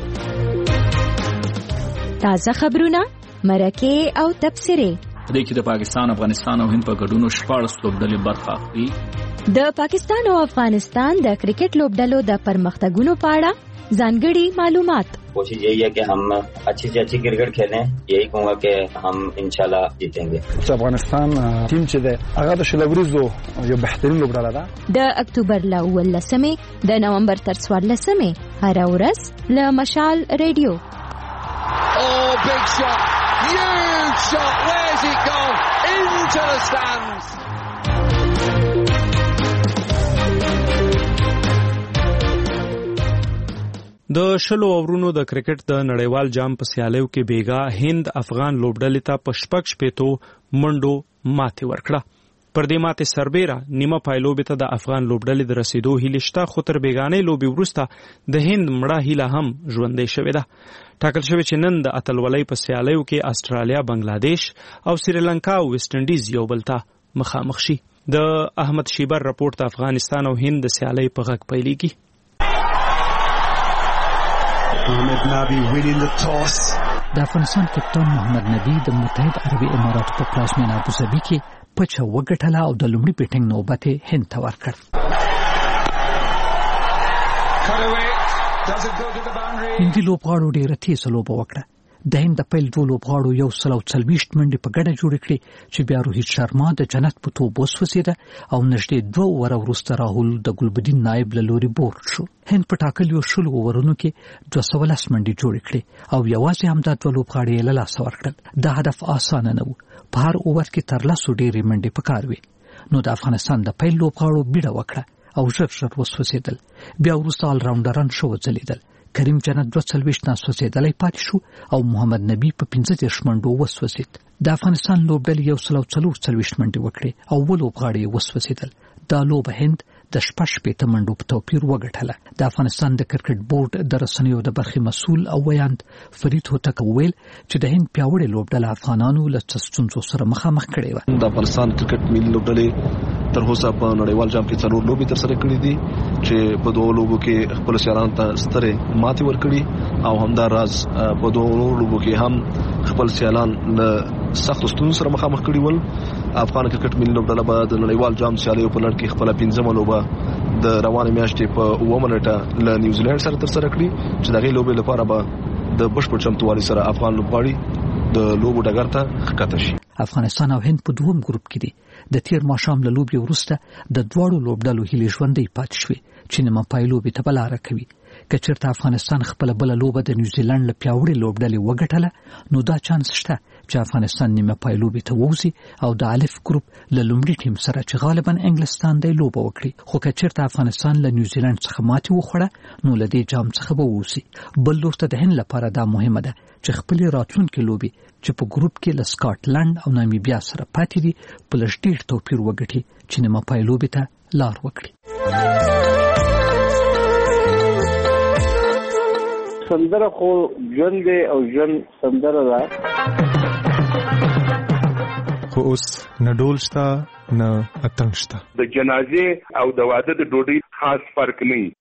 تازه خبرونه، مرکه او تبصره. د کې د پاکستان، افغانستان او هند په ګډون شپږ لوبډلې برخه اخلي. د پاکستان او افغانستان د کرکټ لوبډلو د پرمختګونو په اړه ځانګړي معلومات. कोशिश यही है कि हम अच्छी से अच्छी क्रिकेट खेलें. यही कहूँगा कि हम इंशाल्लाह जीतेंगे. افغانستان ټیم چې ده هغه د شلوريزو یو بهترین لوبډله ده. د اکتوبر ل اولسمې د نومبر تر څوارلسمې هر ورځ له مشال ریډیو. Oh, big shot. Huge shot. Where's it gone? Into the stands. د شلو اورونو د کرکټ د نړیوال جام په سیالیو کې بیګا هند افغان لوبډلې ته په شپږ شپېتو منډو ماتې ورکړه. پر دې ماتې سربېره نیمه پایلوبې ته د افغان لوبډلې د رسیدو هیله شته، خو تر بیګانۍ لوبې وروسته د هند مړه هیله هم ژوندۍ شوې ده. ټاکل شوی چې نن د اتلولۍ په سیالیو کې استرالیا، بنگلاديش او سریلانکا او ویسټ انډیز یو بل ته مخامخ شي. د احمد شیبر رپورټ د افغانستان او هند د سیالۍ په غږ پیلېږي. محمد نبی winning the toss. د افغانستان کپتان محمد نبی د متحده عربي اماراتو په پلازمینه ابوظبي کې پچه وګټله او د لومړي بیټینګ نوبت هند ته ورکړ. هندي لوبغاړو ډېره تېزه لوبه وکړه. د هند د پیل دوه لوبغاړو یو سل او څلوېښت منډې په ګډه جوړې کړې چې بیا روهیت شرما د جنت په توپ وسوځېده او نږدې دوه اووره وروسته راهول د ګلبدین نایب له لوري بورډ شو. هند په ټاکلیو شلو اوورونو کې دوه سوه لس منډې جوړې کړې او یوازې همدا دوه لوبغاړي یې له لاسه ورکړل. دا هدف اسانه نه و. په هر اوور کې تر لسو ډېرې منډې پکار وې. نو د افغانستان د پیل لوبغاړو بیړه وکړه او ژر ژر وسوځېدل. بیا وروسته آلراونډران ښه وځلېدل. کریم جنت دوه څلوېښت نه سوځېدلی پاتې شو او محمد نبی په پنځه دېرش منډو وسوځېد. د افغانستان لوبډلې یو سل او څلور څلوېښت منډې وکړې او اووه لوبغاړي یې وسوځېدل. دا لوبه هند د شپږ شپېته منډو په توپیر وګټله. د افغانستان د کرکټ بورډ د رسنیو د برخې مسؤل او ویاند فرید هوتک وویل چې د هند پیاوړې لوبډله افغانانو له څه ستونزو سره مخامخ کړې وه. د افغانستان کرکټ ملي لوبډلې تر اوسه په نړیوال جام کې څلور لوبې ترسره کړې دي چې په دوه لوبو کې خپل سیالانو ته سترې ماتې ورکړي او همدا راز په دوه لوبو کې هم خپل سیالان له سختو ستونزو سره مخامخ کړي ول. افغان کرکټ ملي لوبډله به د نړیوال جام سیالیو په لړ کې خپل پنځمه لوبه د روانې میاشتې په اوومه نیټه له نیوزیلند سره ترسره کړي چې دغه لوبې لپاره به د بشپړ چمتووالي سره افغان لوبغاړي د لوبو ډګر ته ښکته شي. افغانستان او هند په دوهم ګروپ کې دي. د تیر ماښام له لوبې وروسته د دواړو لوبډلو هیلې ژوندۍ پاتې شوې چې نیمه پای لوبې ته به لاره کوي. که چېرته افغانستان خپله بله لوبه د نیوزیلند له پیاوړې لوبډلې وګټله نو دا چانس شته چې افغانستان نیمه پای لوبې ته ووځي او د الف ګروپ له لومړي ټیم سره چې غالبا انګلستان دی لوبه وکړي. خو که چېرته افغانستان له نیوزیلند څخه ماتې وخوړه نو له دې جام څخه به ووځي. بل لور ته د هند لپاره دا مهمه ده چې خپلې راتلونکې لوبې چې په ګروپ کې له سکاټلند او نامیبیا سره پاتې دي په لږ ډېر توپیر وګټي چې نیمه پای لوبې ته لار وکړي. سندره خو ژوند دی او ژوند سندره ده. خو اوس نه ډول شته نه اتڼ شته. د جنازې او د واده د ډوډۍ خاص فرق نه وي.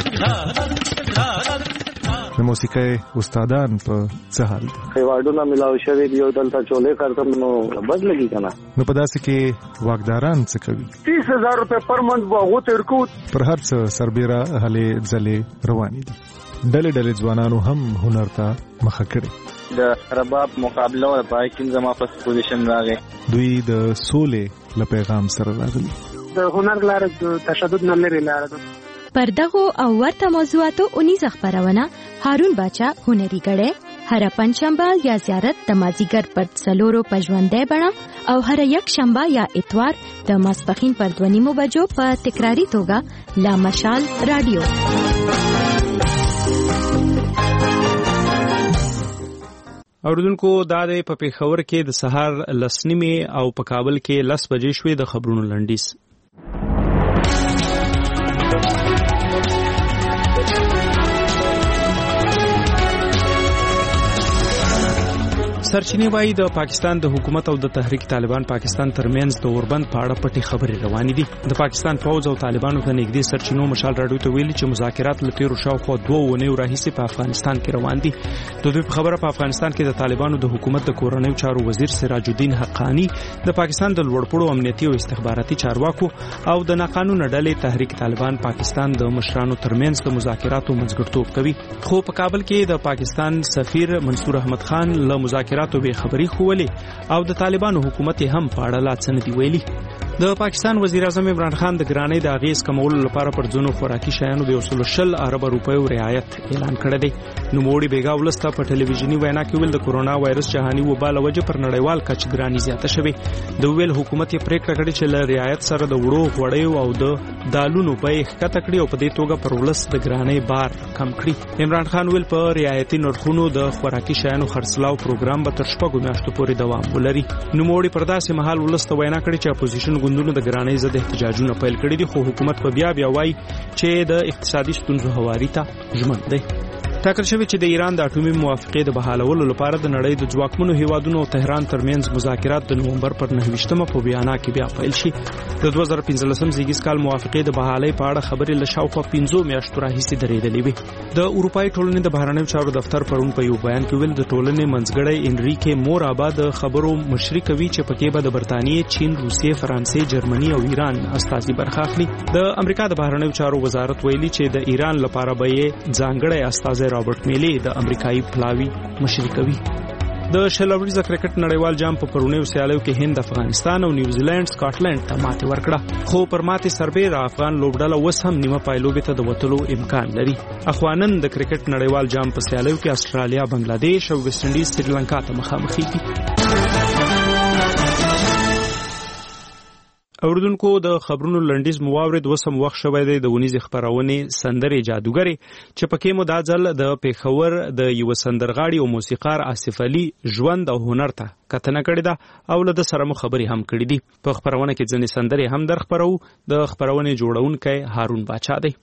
د موسیقۍ استادان په څه حال دي؟ ایوارډونه ملاو شوي دي او دلته چولې کارتم نو بد لګي کنه. نو په داسې کې واکداران څه کوي؟ تیس هزار روپے پر منت به هغو ته ورکو. پر هر څه سربیره هلې ځلې روانې دي. ډلې ډلې ځوانانو هم هنر ته مخه کړې. د رباب مقابله او پای کې زما په پوزیشن راغی. دوی د سولې له پیغام سره راغلي. د هنر لار د تشدد نه لري لار ده. پر دغو او ورته موضوعاتو اونیزه خبرونه هارون باچا هنري غړې هر پنځشنبه یا زیارت د مازیګر پر څلورو پژوندې بڼه او هر یک شنبه یا اتوار د ماسپخین پر دوه نیمو بجو په تکراری توګه لا مشال رادیو. اوردونکو دا د په پیښور کې د سهار لس نیمې او په کابل کې لس بجې شوې. د خبرونو لنډیز. سرچینې وايي د پاکستان د حکومت او د تحریک طالبان پاکستان ترمنځ د اوربند په اړه پټي خبرې روانې دي. د پاکستان فوج او طالبانو ته نږدې سرچینو مشال راډیو ته ویلي چې مذاکرات له تیرو شاوخوا دوه اونیو راهیسې په افغانستان کې روان دي. د دوی په خبره په افغانستان کې د طالبانو د حکومت د کورنیو چارو وزیر سراج الدین حقانی د پاکستان د لوړپوړو امنیتي او استخباراتي چارواکو او د ناقانونه ډلې تحریک طالبان پاکستان د مشرانو ترمنځ د مذاکراتو منځګړیتوب کوي. خو په کابل کې د پاکستان سفیر منصور احمد خان له مذاکراتو به خبري خولې او د طالبانو حکومت هم په اړه لا څه نه دی ویلي. د پاکستان وزیر اعظم عمران خان د ګرانۍ د اغیز کمولو لپاره پر ځینو خوراکي شیانو د یو سل شل ارب روپیو رعایت اعلان کړی دی. نوموړي بیګا ولسته په ټلویزیوني وینا کې ویل د کورونا وایرس جهاني وبا له وجې پر نړیوال کچ ګراني زیاته شوې. د ویل حکومت یې پریکړه کړې چې له رعایت سره د وړو غوړیو او د دالونو بیې ښکته کړي او په دې توګه پر ولس د ګرانۍ بار کم کړي. عمران خان ویل په رعایتي نرخونو د خوراکي شیانو خرڅلاو پروګرام به تر شپږو میاشتو پورې دوام ولري. نوموړي پر داسې مهال ولسته وینا کړې چې اپوزیشن ګوندونو د ګرانۍ ضد احتجاجونه پیل کړي دي، خو حکومت په بیا بیا وایي چې د اقتصادي ستونزو هواري ته ژمن دی. ټاکل شوی چې د ایران د اټومي موافقې د بحالولو لپاره د نړۍ د ځواکمنو هیوادونو او تهران ترمنځ مذاکرات د نومبر پر نهه په ویانا کې بیا پیل شي. د دوه زره پنځلسم زیږیز کال موافقې د بحالۍ په اړه خبرې له شاوخوا پنځو میاشتو راهیسې درېدلې وې. د اروپایي ټولنې د بهرنیو چارو دفتر پرون په یو بیان کې ویل د ټولنې منځګړی انریکه مورابا د خبرو مشري کوي چې پکې به د برتانیې، چین، روسیې، فرانسې، جرمني او ایران استازي برخه اخلي. د امریکا د بهرنیو چارو وزارت ویلي چې د ایران لپاره به یې ځانګړی استازی رابرټ میلی د امریکایي پلاوی مشري کوي. د شل اوریزه کرکټ نړیوال جام په پرونیو سیالیو کې هند، افغانستان او نیوزیلند سکاټلند ته ماتې ورکړه، خو پر ماتې سربېره افغان لوبډله اوس هم نیمه پایلوبې ته د وتلو امکان لري. اخوانن د کرکټ نړیوال جام په سیالیو کې استرالیا، بنگلاديش او ویسټ انډیز سریلانکا ته مخامخ دي. اوردونکو د خبرونو لنډیز مواورد وسم وخت شوی دی د ونیز خبرونه سندرې جادوګری چې پکې مو د ځل د پیښور د یو سندرغاړي او موسیقار آصف علي ژوند او هنر ته کتنه کړې ده او له سره مو خبري هم کړې دي. په خبرونه کې ځنې سندرې هم در خبرو. د خبرونه جوړونکی هارون باچا دی.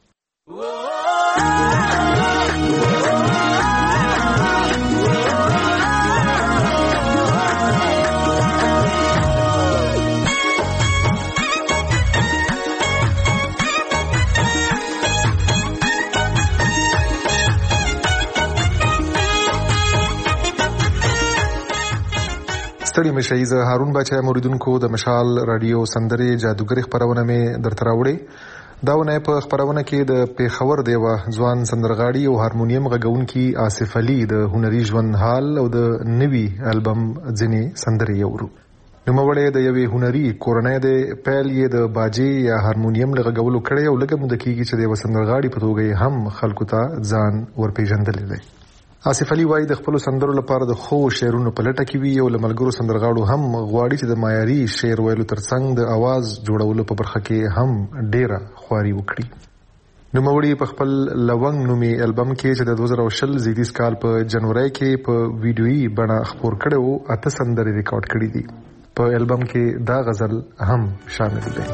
ستړي مشي زه هارون باچا موریدونکو د مشال رادیو سندرې جادوګری خبرونه مې درته راوړې. داونه په خبرونه کې د پیښور دیوه ځوان سندرغاړي او هارمونیم غږونکي آصف علي د هنري ژوند حال او د نوي البم ځینې سندرې یورو. نوموړی د یوې هنري کورنۍ د پیل یې د باجې یا هارمونیم لغږولو کړی او لږه موده کېږي چې د سندرغاړي په توګه هم خلکو ته ځان ورپېژندلی دی. آصف علي وايي د خپل سندرو لپاره د خو شعرونو په لټه کې وي او له ملګرو سندرغاړو هم غواړي چې د معیاري شعر ویلو ترڅنګ د आवाज جوړولو په برخه کې هم ډیره خواري وکړي. نوموړي په خپل لونګ نومي البم کې چې د دوه زره شل زیږدیز کال په جنوري کې په ویډیويي بڼه خپور کړو اته سندرې ریکارډ کړې دي. په البم کې دا غزل هم شامل دی.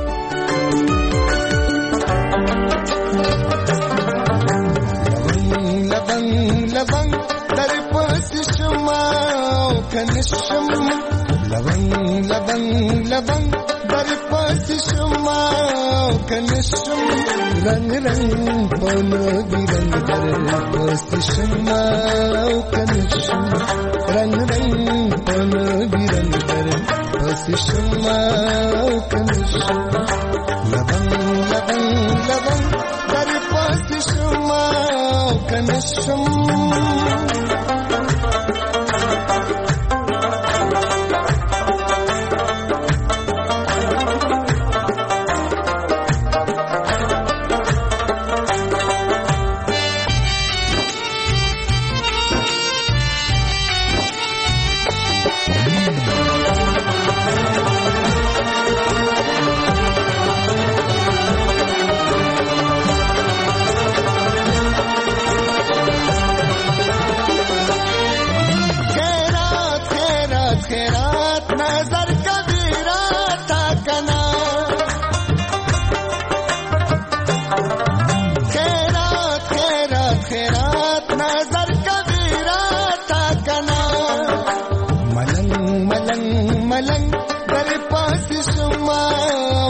کنشم لبن لبن لبن در پاس شما کنشم رنگ رنگ پانو بیرنگ در پاس شما کنشم رنگ رنگ پانو بیرنگ در پاس شما کنشم لبن لبن لبن در پاس شما کنشم.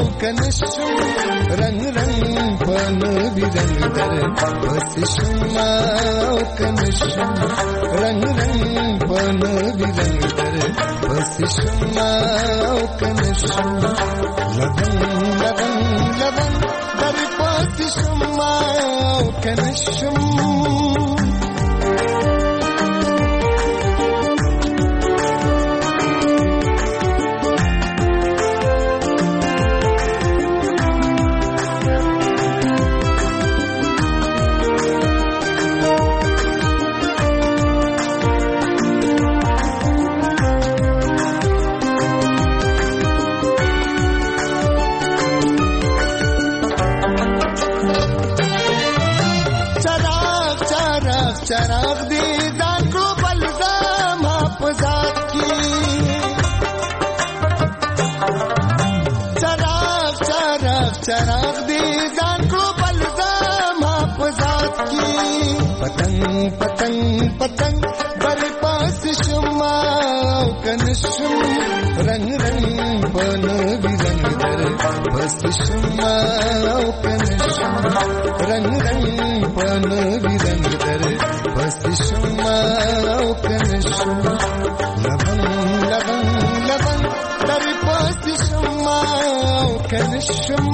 کنشم رنگ رنگ پن بیرنگ در بس شما کنشم رنگ رنگ پن بیرنگ در بس شما کنشم لبن لبن لبن در بس شما کنشم چراغ دی ځان کو بلزام په ذات کی چراغ چراغ چراغ دی ځان کو بلزام په ذات کی پتنګ پتنګ پتنګ بر پاس شما کنشم رنگ رنگ بن رنگ در بس شما کنشم رنگ رنگ بن رنگ در بس شما کنشم لبن لبن لبن در بس شما کنشم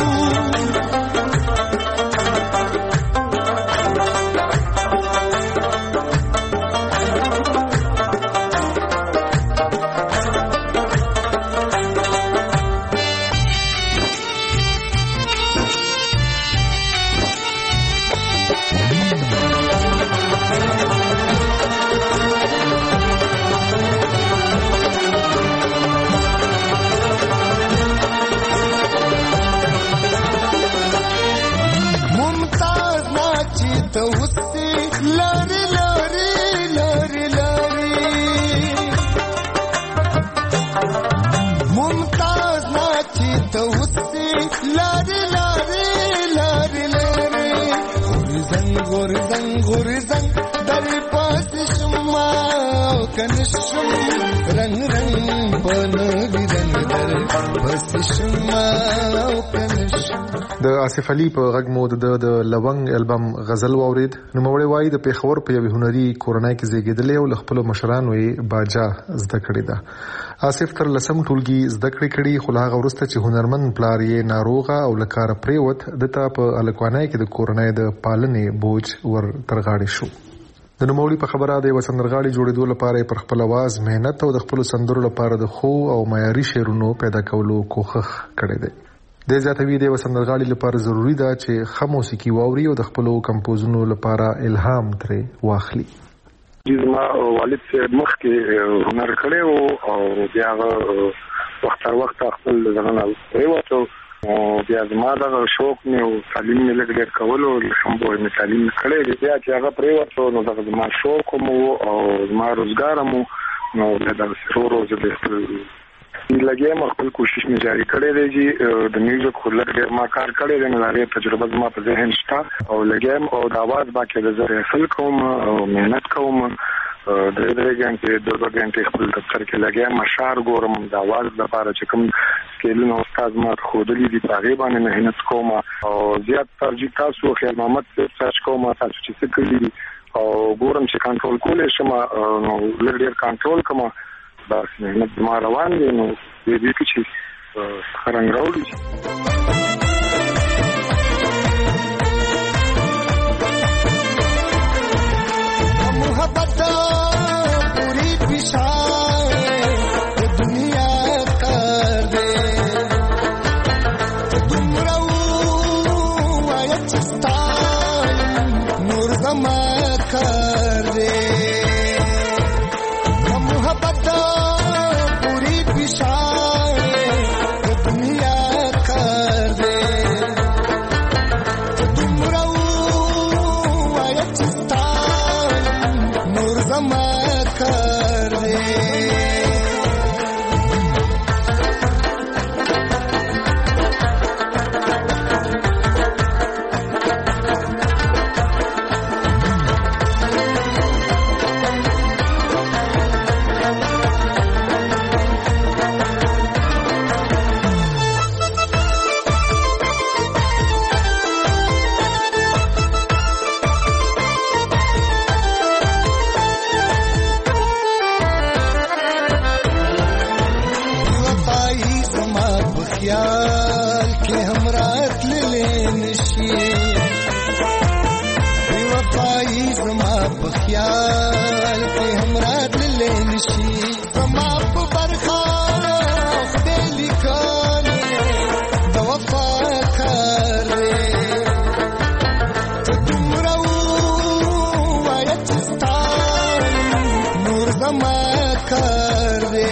کنشم رنگ رنگ بن رنگ در بس شما کنشم. د آصف علي په غږ مو د د لونګ البم غزل واورید. نو موړی وای د پیښور په یوه هنري کورنۍ کې زیږیدلی او له خپلو مشرانو یې باجا زده کړې ده. آصف تر لسم ټولګي زده کړې کړي، خو له هغه وروسته چې هنرمند پلار یې ناروغه او له کاره پرېوت، دته په هلکوانۍ کې د کورنۍ د پالنې بوج ور تر غاړې شو. د نوموړي په خبره د یوه سندرغاړي جوړېدو لپاره یې پر خپل اواز مهنت او د خپلو سندرو لپاره د ښو او معیاري شعرونو پیدا کولو کوښښ کړی دی. د زیاتوي د یوه سندرغاړي لپاره ضروري ده چې ښه موسیقي واوري او د خپلو کمپوزونو لپاره الهام ترې واخلي. زما والد صاحب مخکې هنر کړی و او بیا هغه وخت تر وخته خپل ځان نه پرېوتو او بیا زما دغه شوق مې او تعلیم مې لږ ډېر کولو، شمبو مې تعلیم کړی دی. بیا چې هغه پرېوتو نو دغه زما شوق هم و او زما روزګار هم و. نو بیا دغسې ورو ورو زه د لګیم خپل کوشش مې جاري کړی دی چې د میوزیک خو لږ ډېر ما کار کړی دی، نو د هغې تجربه زما په ذهن شته او لګیم او د اواز باقاعده زه ریحصل کوم او محنت کوم. درې درې ګنټې دوه دوه ګنټې خپل دفتر کې لګیم، اشعار ګورم، د اواز لپاره چې کوم سکیلونه استاد ما ښودلي دي په هغې باندې محنت کوم او زیات ترجیح تاسو خیال محمد صاحب سرچ کوم تاسو چې څه کړي دي او ګورم چې کنټرول کولی شم نو لږ ډېر کنټرول کوم. بس محنت زما روان دی نو دې دې کې چې ښه رنګ راوړي. محبت پوری پیشائے دنیا کر دے تم رو آیا چستان نور دما کر دے محبت پوری پیشائے دنیا کر خیال کې هم راتللې نشي بې وفایي زما په خیال کې هم راتللې نشي زما په برخه خدای لیکلی د وفا کار دی ته دومره ووایه چې ستا نور زما کار دی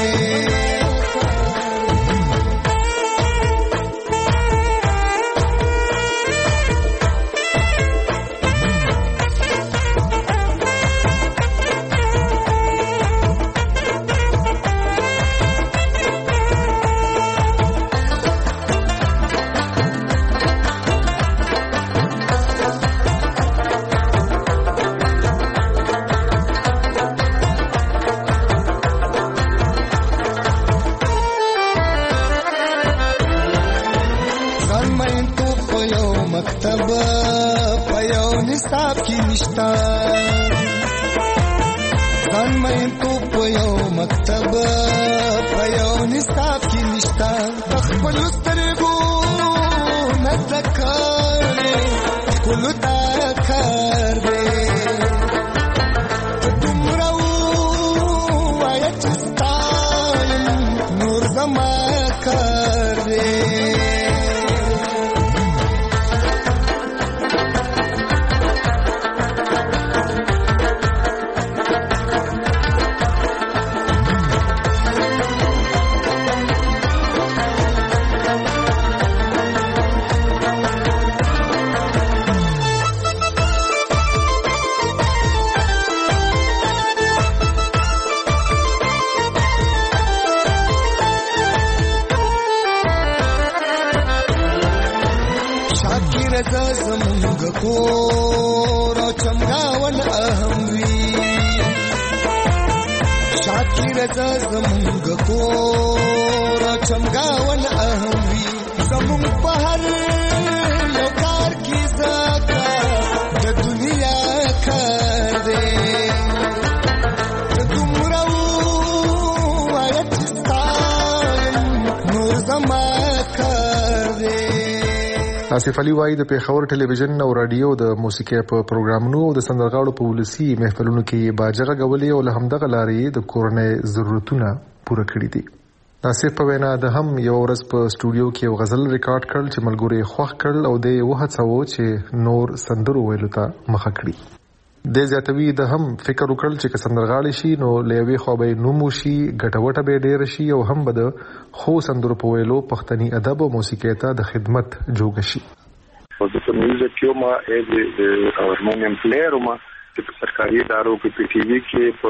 آصف علي وايي د پیښور ټلویزیون او رادیو د موسیقي په پروګرامونو او د سندرغاړو په ولسی محفلونو کې باجغه غولې او له همدغه لارې د کورنۍ ضرورتونه پوره کړې دي. آصف په وینا د هم یو ورځ په سټوډیو کې یو غزل ریکارډ کړل چې ملګری خوښ کړل او د وهڅو چې نور سندرو ویلو ته مخه کړي. د زیاتوي د هم فکر وکړل چې سندرغاړي شي نو لوي خو به نومو شي ګټوټه به ډیر شي او هم به خو سندرو په ویلو پښتني ادب او موسیقي ته د خدمت جوړ شي. او د میوزیک یو ما از هارمونیم پلیئر ما چې په سرکاري ادارو کې په ټي وي کې په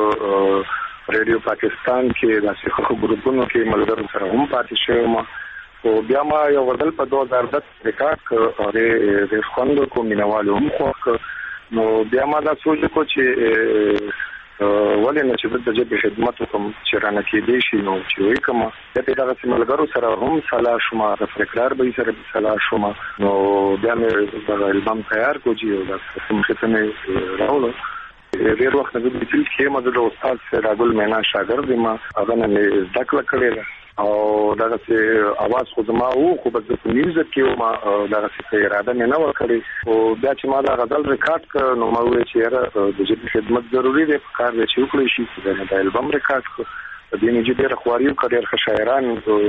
ریډیو پاکستان کې داسې خو ګروپونو کې ملګرو سره هم پاتې شوم. او بیا ما یو ورځ په دوه هزار دس ریکارډ کړ او د خوندو کو مینوالو هم خو نو بیا ما دا سوچ کو چې ولې نه چې د جبه خدمت کوم چې رانه کې دی شي نو چې وای کوم د پیدا سره ملګرو سره هم سلا شوما د فکرار به سره سلا شوما نو بیا مې د البم تیار کو چې دا څه څه راولو ډېر وخت د دې چې ما د استاد سره راګل مینا شاګرد ما هغه نه ذکر کړی او دا چې आवाज خو ما وو خو په میوزیک کې ما دا څه اراده نه وکړي او بیا چې ما دا غزل ریکارډ کړ نو ما وې چې را د جدي خدمت ضروری دی کار دی چې وکړي شي دا د البم ریکارډ کړ د دې نه جدي راخواريو کړي ښه شاعران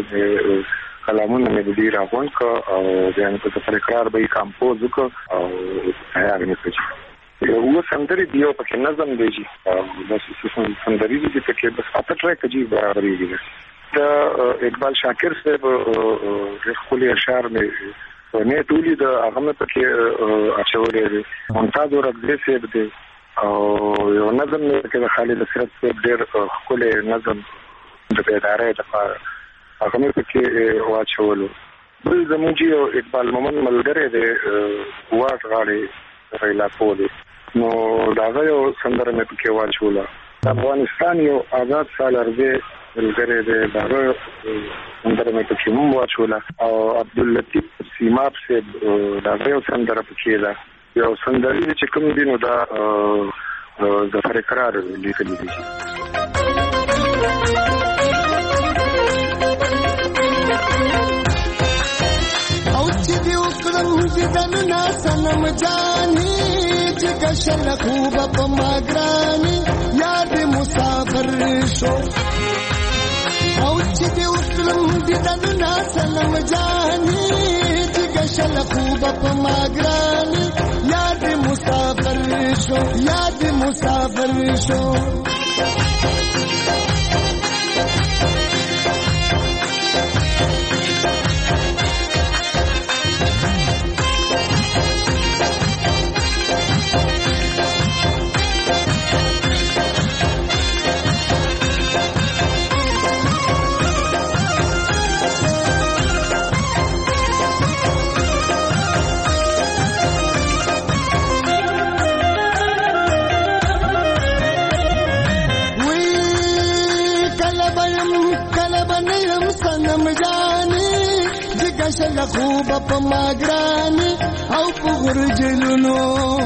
کلامونه مې د دې راغون کو او بیا په تفکر به کمپوز وکړ او تیار مې کړ. یو سندري دیو پکې نظم دیږي دا څه سندري دي چې بس اته ټریک کې برابرې دي. دا اقبال شاکر صاحب خپل اشعار مې نه ټولې د هغه په کې اچولې دي. ممتاز ورغزي صاحب دي او یو نظم کې د خالد اسرت صاحب ډېر خپل نظم د ادارې لپاره هغه په کې واچولو. بل زموږ یو اقبال مومن ملګری دی واټ غاړي ریلا پولی نو دا یو سندره مې په کې واچوله. افغانستان یو آزاد سالارځي ملګری دی دا سندره مې په کې مو واچوله او عبداللطیف سیماب صاحب دا یو سندره په کې ده. یو سندره چې کوم دی نو دا د فرقرار لیکلي دي. دیدن سنم جانی جگشل خوب په ماګرانی یاد مسافر شو او چې دی وکړم دیدن سنم جانی جگشل خوب په ماګرانی یاد مسافر شو یاد مسافر شو شل خوب په ماګرانی او په غرجلونو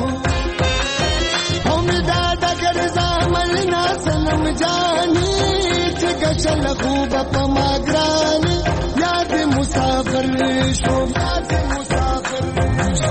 هم دا د ګرځامل ناسنم جانی چې شل خوب په ماګرانی یاد مسافر شو یاد مسافر شو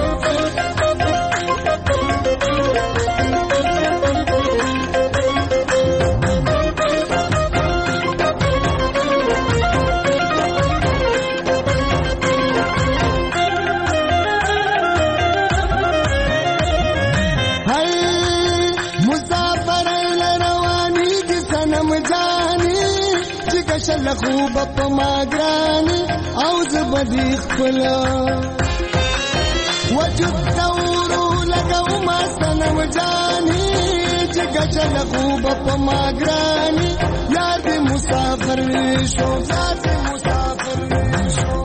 شل خوب په ماګرانی او زبدی خپل وجود تورو لګو ما سنم جانی چې شل خوب په ماګرانی یاد مسافر شو یاد مسافر شو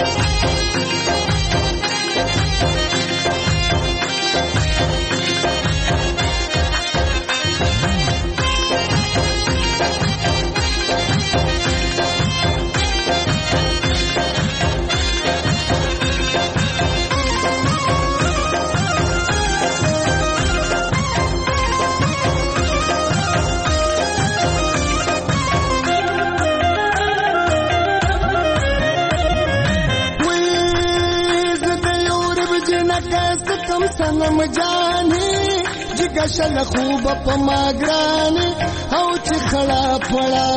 سنم جانی جگہ شل خوب په ماګرانی او چې خړا پړا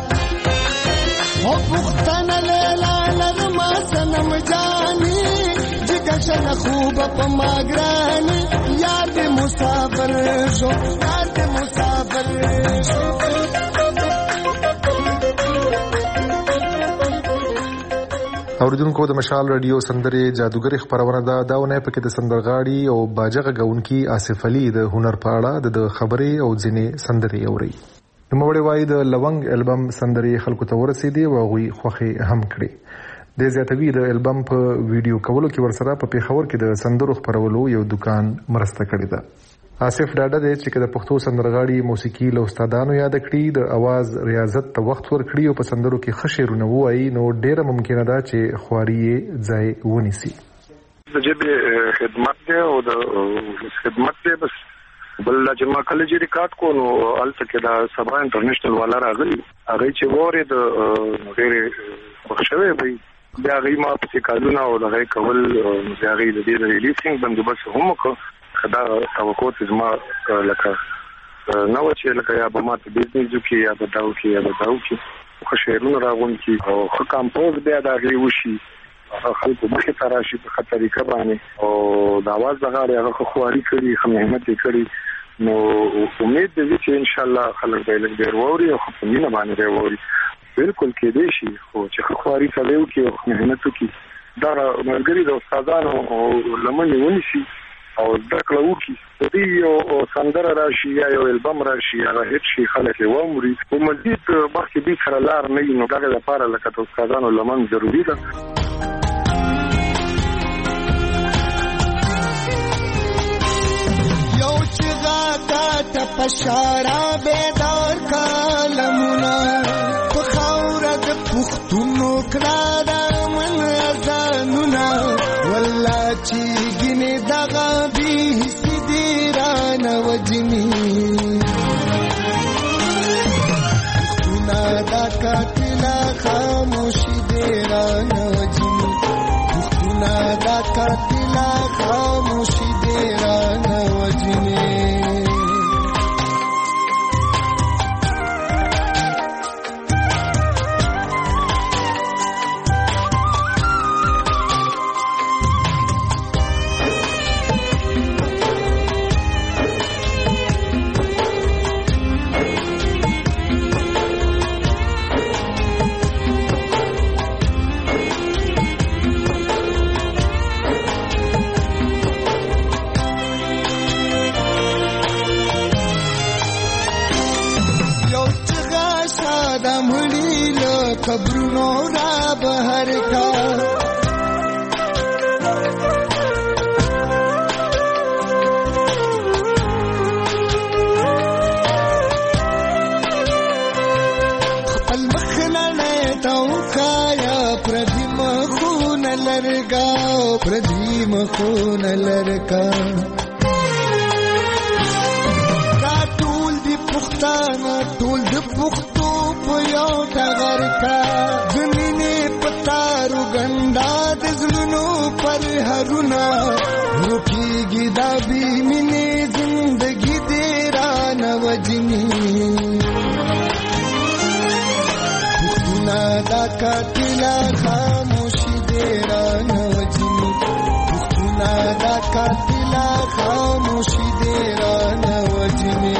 او پختن لیلا لرما سنم جانی جگہ شل خوب په ماګرانی یاد مسافر شو یاد مسافر شو اوریدونکو د مشال رادیو سندري جادوګر خبرونه دا داونه پکې د سندرغاړي او باجغه غونکي آصف علي د هنر په اړه د خبرې او ځینې سندري اوري. نو موږ وایي د لونګ البم سندري خلکو ته ورسېدي او غوي خوخي هم کړي. د زیاتوي د البم په ویډیو کولو کې ورسره په پیښور کې د سندرو خبرولو یو دکان مرسته کړې ده. آصف ډاډه دی چې د پښتو سندرغاړي موسیقي له استادانو یاد کړي د आवाज ریاضت ته وخت ورکړي او په سندرو کې خشرونه وایي نو ډیره ممکنه ده چې خواري ځای ونیسي. د جبه خدمت دی او د خدمت دی بس بل چې ما کله چې ریکارډ کو نو الته کې دا سبا انټرنیشنل والا راغلی هغه چې وره د ډیره بخښوي به بیا غي ما په کالونه او دغه کول بیا غي د دې ریلیسینګ بندوبست هم کو دا توقع زما لکه نو چې لکه یا به ماته بزنس وکي یا به داو کې یا به داو کې خو شعرونه راغون کې او خو کمپوز بیا دا غي وشي خلکو مخې ته راشي په خطرې کبانې او د आवाज دغه هغه خواري کړي خو مهمت کړي نو امید دې چې ان شاء الله خلک به لږ ډیر ووري او په مینه باندې ووري بالکل کې دې شي خو چې خواري کوي او مهمت کوي دا مرګري د استادانو لمنې ونیسي او دکړه وکي د دې یو سندره راشي یا یو البم راشي هغه هیڅ شي خلک یې ومري او مزید مخکې دې سره لار نه نو دغه لپاره لکه د استادانو لمن ضروري ده. یو چې غاټه ته پشارا بیدار کالمونه په خاوره د پښتونو کړه د من ځانونه والله چې ګینه دغه به سیدران وجنی پښتونه دا کاتله خاموشي دیران وجنی پښتونه دا کاتله خبرونو را بهر کا خپل مخنا نه تاو کایا پردی مخون لرګا پردی مخون لرګا ټول د پختو په یو ټغر کا زمینه پتارو ګندا د زلونو پر هرونه روکیږي دا بی مینه زندگی دې را نوجنی پختونه دا کاتلا خاموشي دې را نوجنی پختونه دا کاتلا خاموشي دې را نوجنی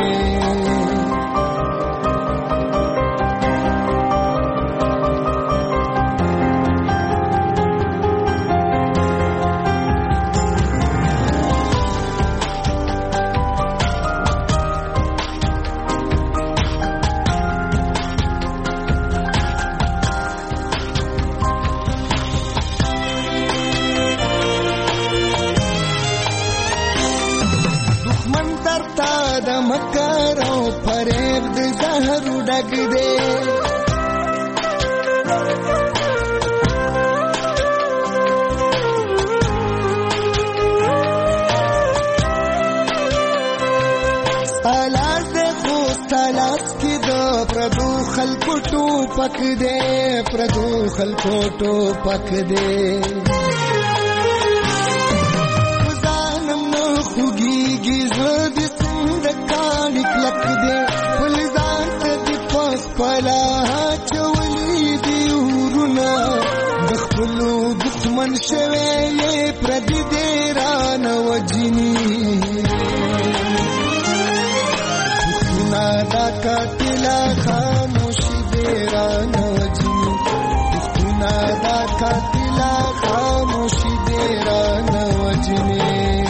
مکرو فریب د زهر ډګ دے سالاس د خو سالاس کی د پردو خلکو ټو پک دے پردو خلکو ټو پک دے ځانم نو خوږیږي زړه نکلک دے پل ځان ته دی پاس پلا چولی دی ورونه د خپلو دښمن شوی پردی دی رانه وجني دښمنا دا قاتلا خاموشي دی رانه وجني دښمنا دا قاتلا خاموشي دی رانه وجني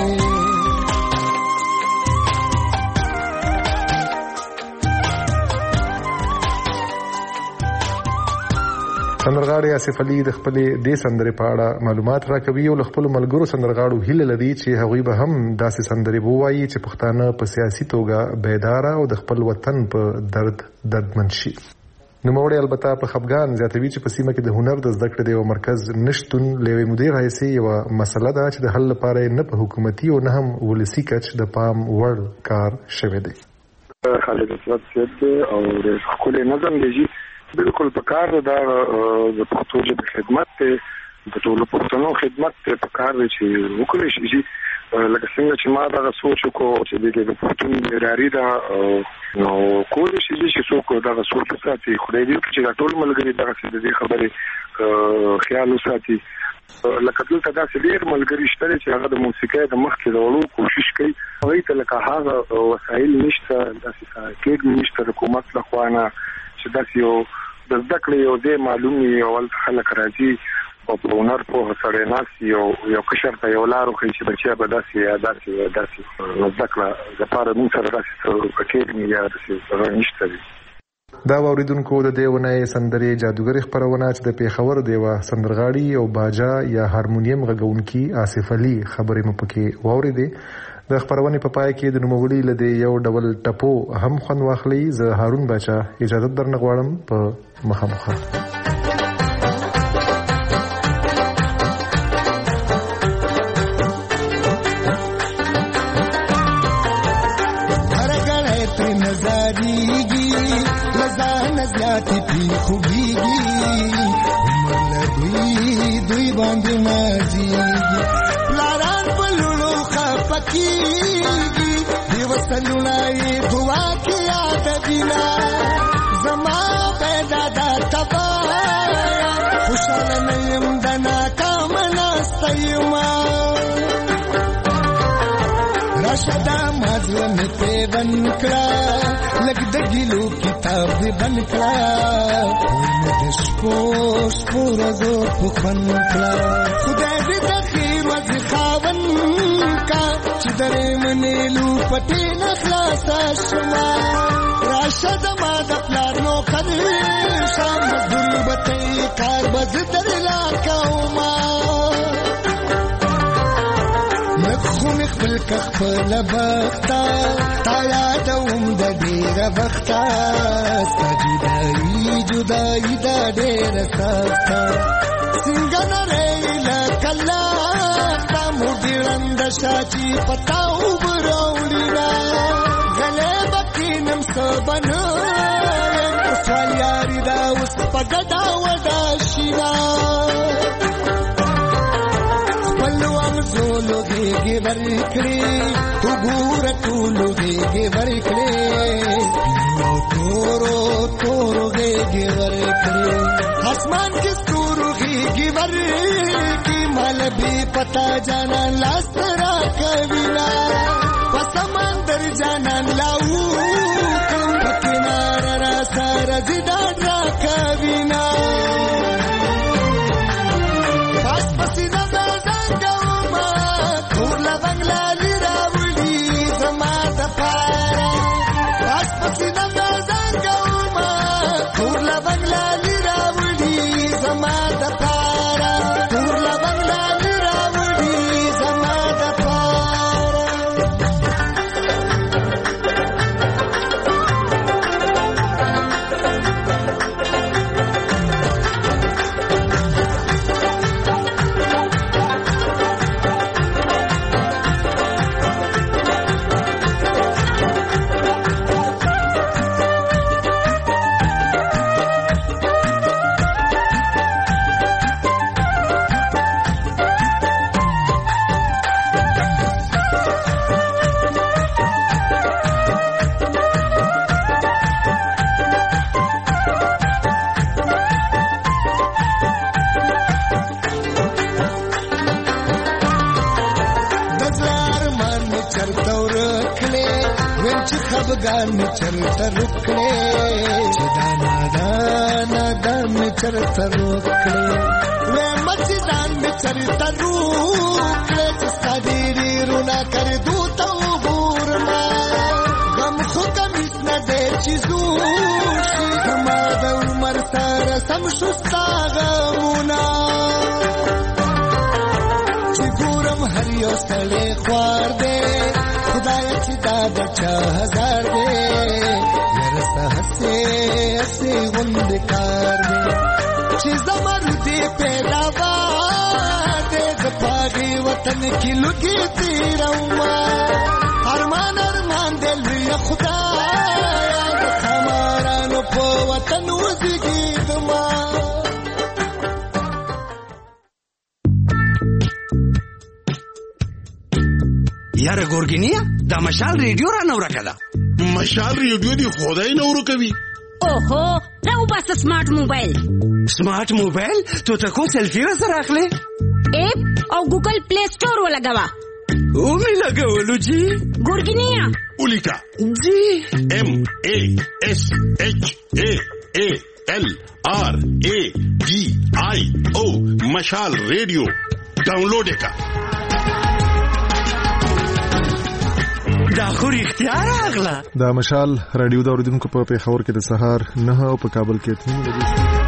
سندرغاړي آصف علي د خپلې دې سندرې په اړه معلومات راکوي او خپل ملګرو سندرغاړو هیله لري چې هغوی به هم داسې سندرې ووایي چې پښتانه په سیاسي توګه بیداره او د خپل وطن په درد دردمن شي. نوموړی البته په خفګان زیاتوي چې په سیمه کې د هنر د زده کړې د یو مرکز نشتون له یوې مودې راهیسې یوه مسله ده چې د حل لپاره نه په حکومتي او نه هم ولسي کچ د پام وړ کار شوی دی. خالد اسود سید او د ښکلي نظم دی بالکل پکار دا د پښتو ژبې خدمت ته د ټولو پښتنو خدمت ته پکار دی چې وکړي شي لکه څنګه چې ما دا سوچ وکړ چې د پښتون لري دا نو کول شي چې څوک دا سوچ ساتي خدای دې چې ټول ملګری دا څه دې خبرې خیال وساتي لکه دلته دا چې ډېر ملګری شته چې هغه د موسیقۍ د مخ کې ورو کوشش کوي هغه ته لکه هغه وسایل نشته داسې کې نشته حکومت له خوانه چې داسې یو د زده کړې یو دې معلومي اول خلک راځي او په هنر په سره ناس یو یو کشر ته یو لارو کوي چې بچیا به داسې داسې داسې زده کړه لپاره موږ سره داسې پکې یا داسې نشته دي. دا اوریدونکو د دیونه سندرې جادوګر خبرونه چې د پیښور دیوه سندرغاړي او باجا یا هارمونیم غږونکي آصف علي خبرې مو پکې واوریدې. د خبرونه په پای کې د نوموړي لدی یو ډول ټپو هم خوند واخلي. زه هارون باچا اجازه درنه غواړم په مخامخ. پی خوبیږي عمر دوی دوی باندې ماجیږي لاران بلونو خپکیږي دیو سلونای دعا کې یاد دینا زما پیدا دا تبا خوشاله نیم دنا کامنا سیما راشدا مازلم ته بنکړه لګ د ګلو کتاب دې بنکړه د شپو شپو راځو په خنکړه خدای دې د خیر وځ خاون کا چې درې منې لو پټې نه خلاص شما راشه زما د پلار نوکر شم مزدوري به کوي کار به زه درلا کومه خو مې خپل که خپله بخته تا یادوم د ډېره بخته ستا جدایي جدایي دا ډېره سخته څنګه نری لکه لښته موږي ړنده شه چې په تا اوبه راوړينه غلی به کښېنم څه به نه یم سوال یاري ده اوس په ګډه وډه شینه زولو غېږې ورکړې تو ګوره ټولو غېږې ورکړې نو تورو تورو غېږې ورکړې اسمان کې ستورو غېږې ورکړې مال بې پتا جانان لاس راکوي نا په سمندر جانان لاو په کناره را سره زیدان راکوي نا پاس پسینه خفګان مې چرته روکړې چې دا نادان نادان مې چرته روکړې وایم چې ځان مې چرته روکړې چې ستا ډېرې رونه کړې دوته وګورمه غم خو کمیس نه دی چې زور شي زما د عمر سره سم شو ستا غمونه چې ګورم هر یو سړی خوار دی خدایا چې دا د چا هزار دی یاره سه هسې هسې غوندې کار دی چې زمر دې پیداوار دی د پاغې وطن کې لوګي تېرومه ارمان ارمان دی لویه خدایا د خمارانو په وطن وزېږېدمه یاره ګورګینیا دا مشال ریډیو را نه ورکه ده مشال ریډیو دی خدای نه ورکوي اوهو راو بس سمارټ موبایل سمارټ موبایل تو ته کو سیلفي را سره اخلي اپ او ګوګل پلی سٹور ولګوا او می لګولو جی ګورګینیا ولیکا جی ام ا اس اچ ا ا ال آر ا ډي آی او مشال ریډیو ډاونلوډ کا دا خو رښتیا راغله دا مشال رادیو د اوریدونکو په پیښور کې د سهار نه او په کابل کې اته نیمه بجې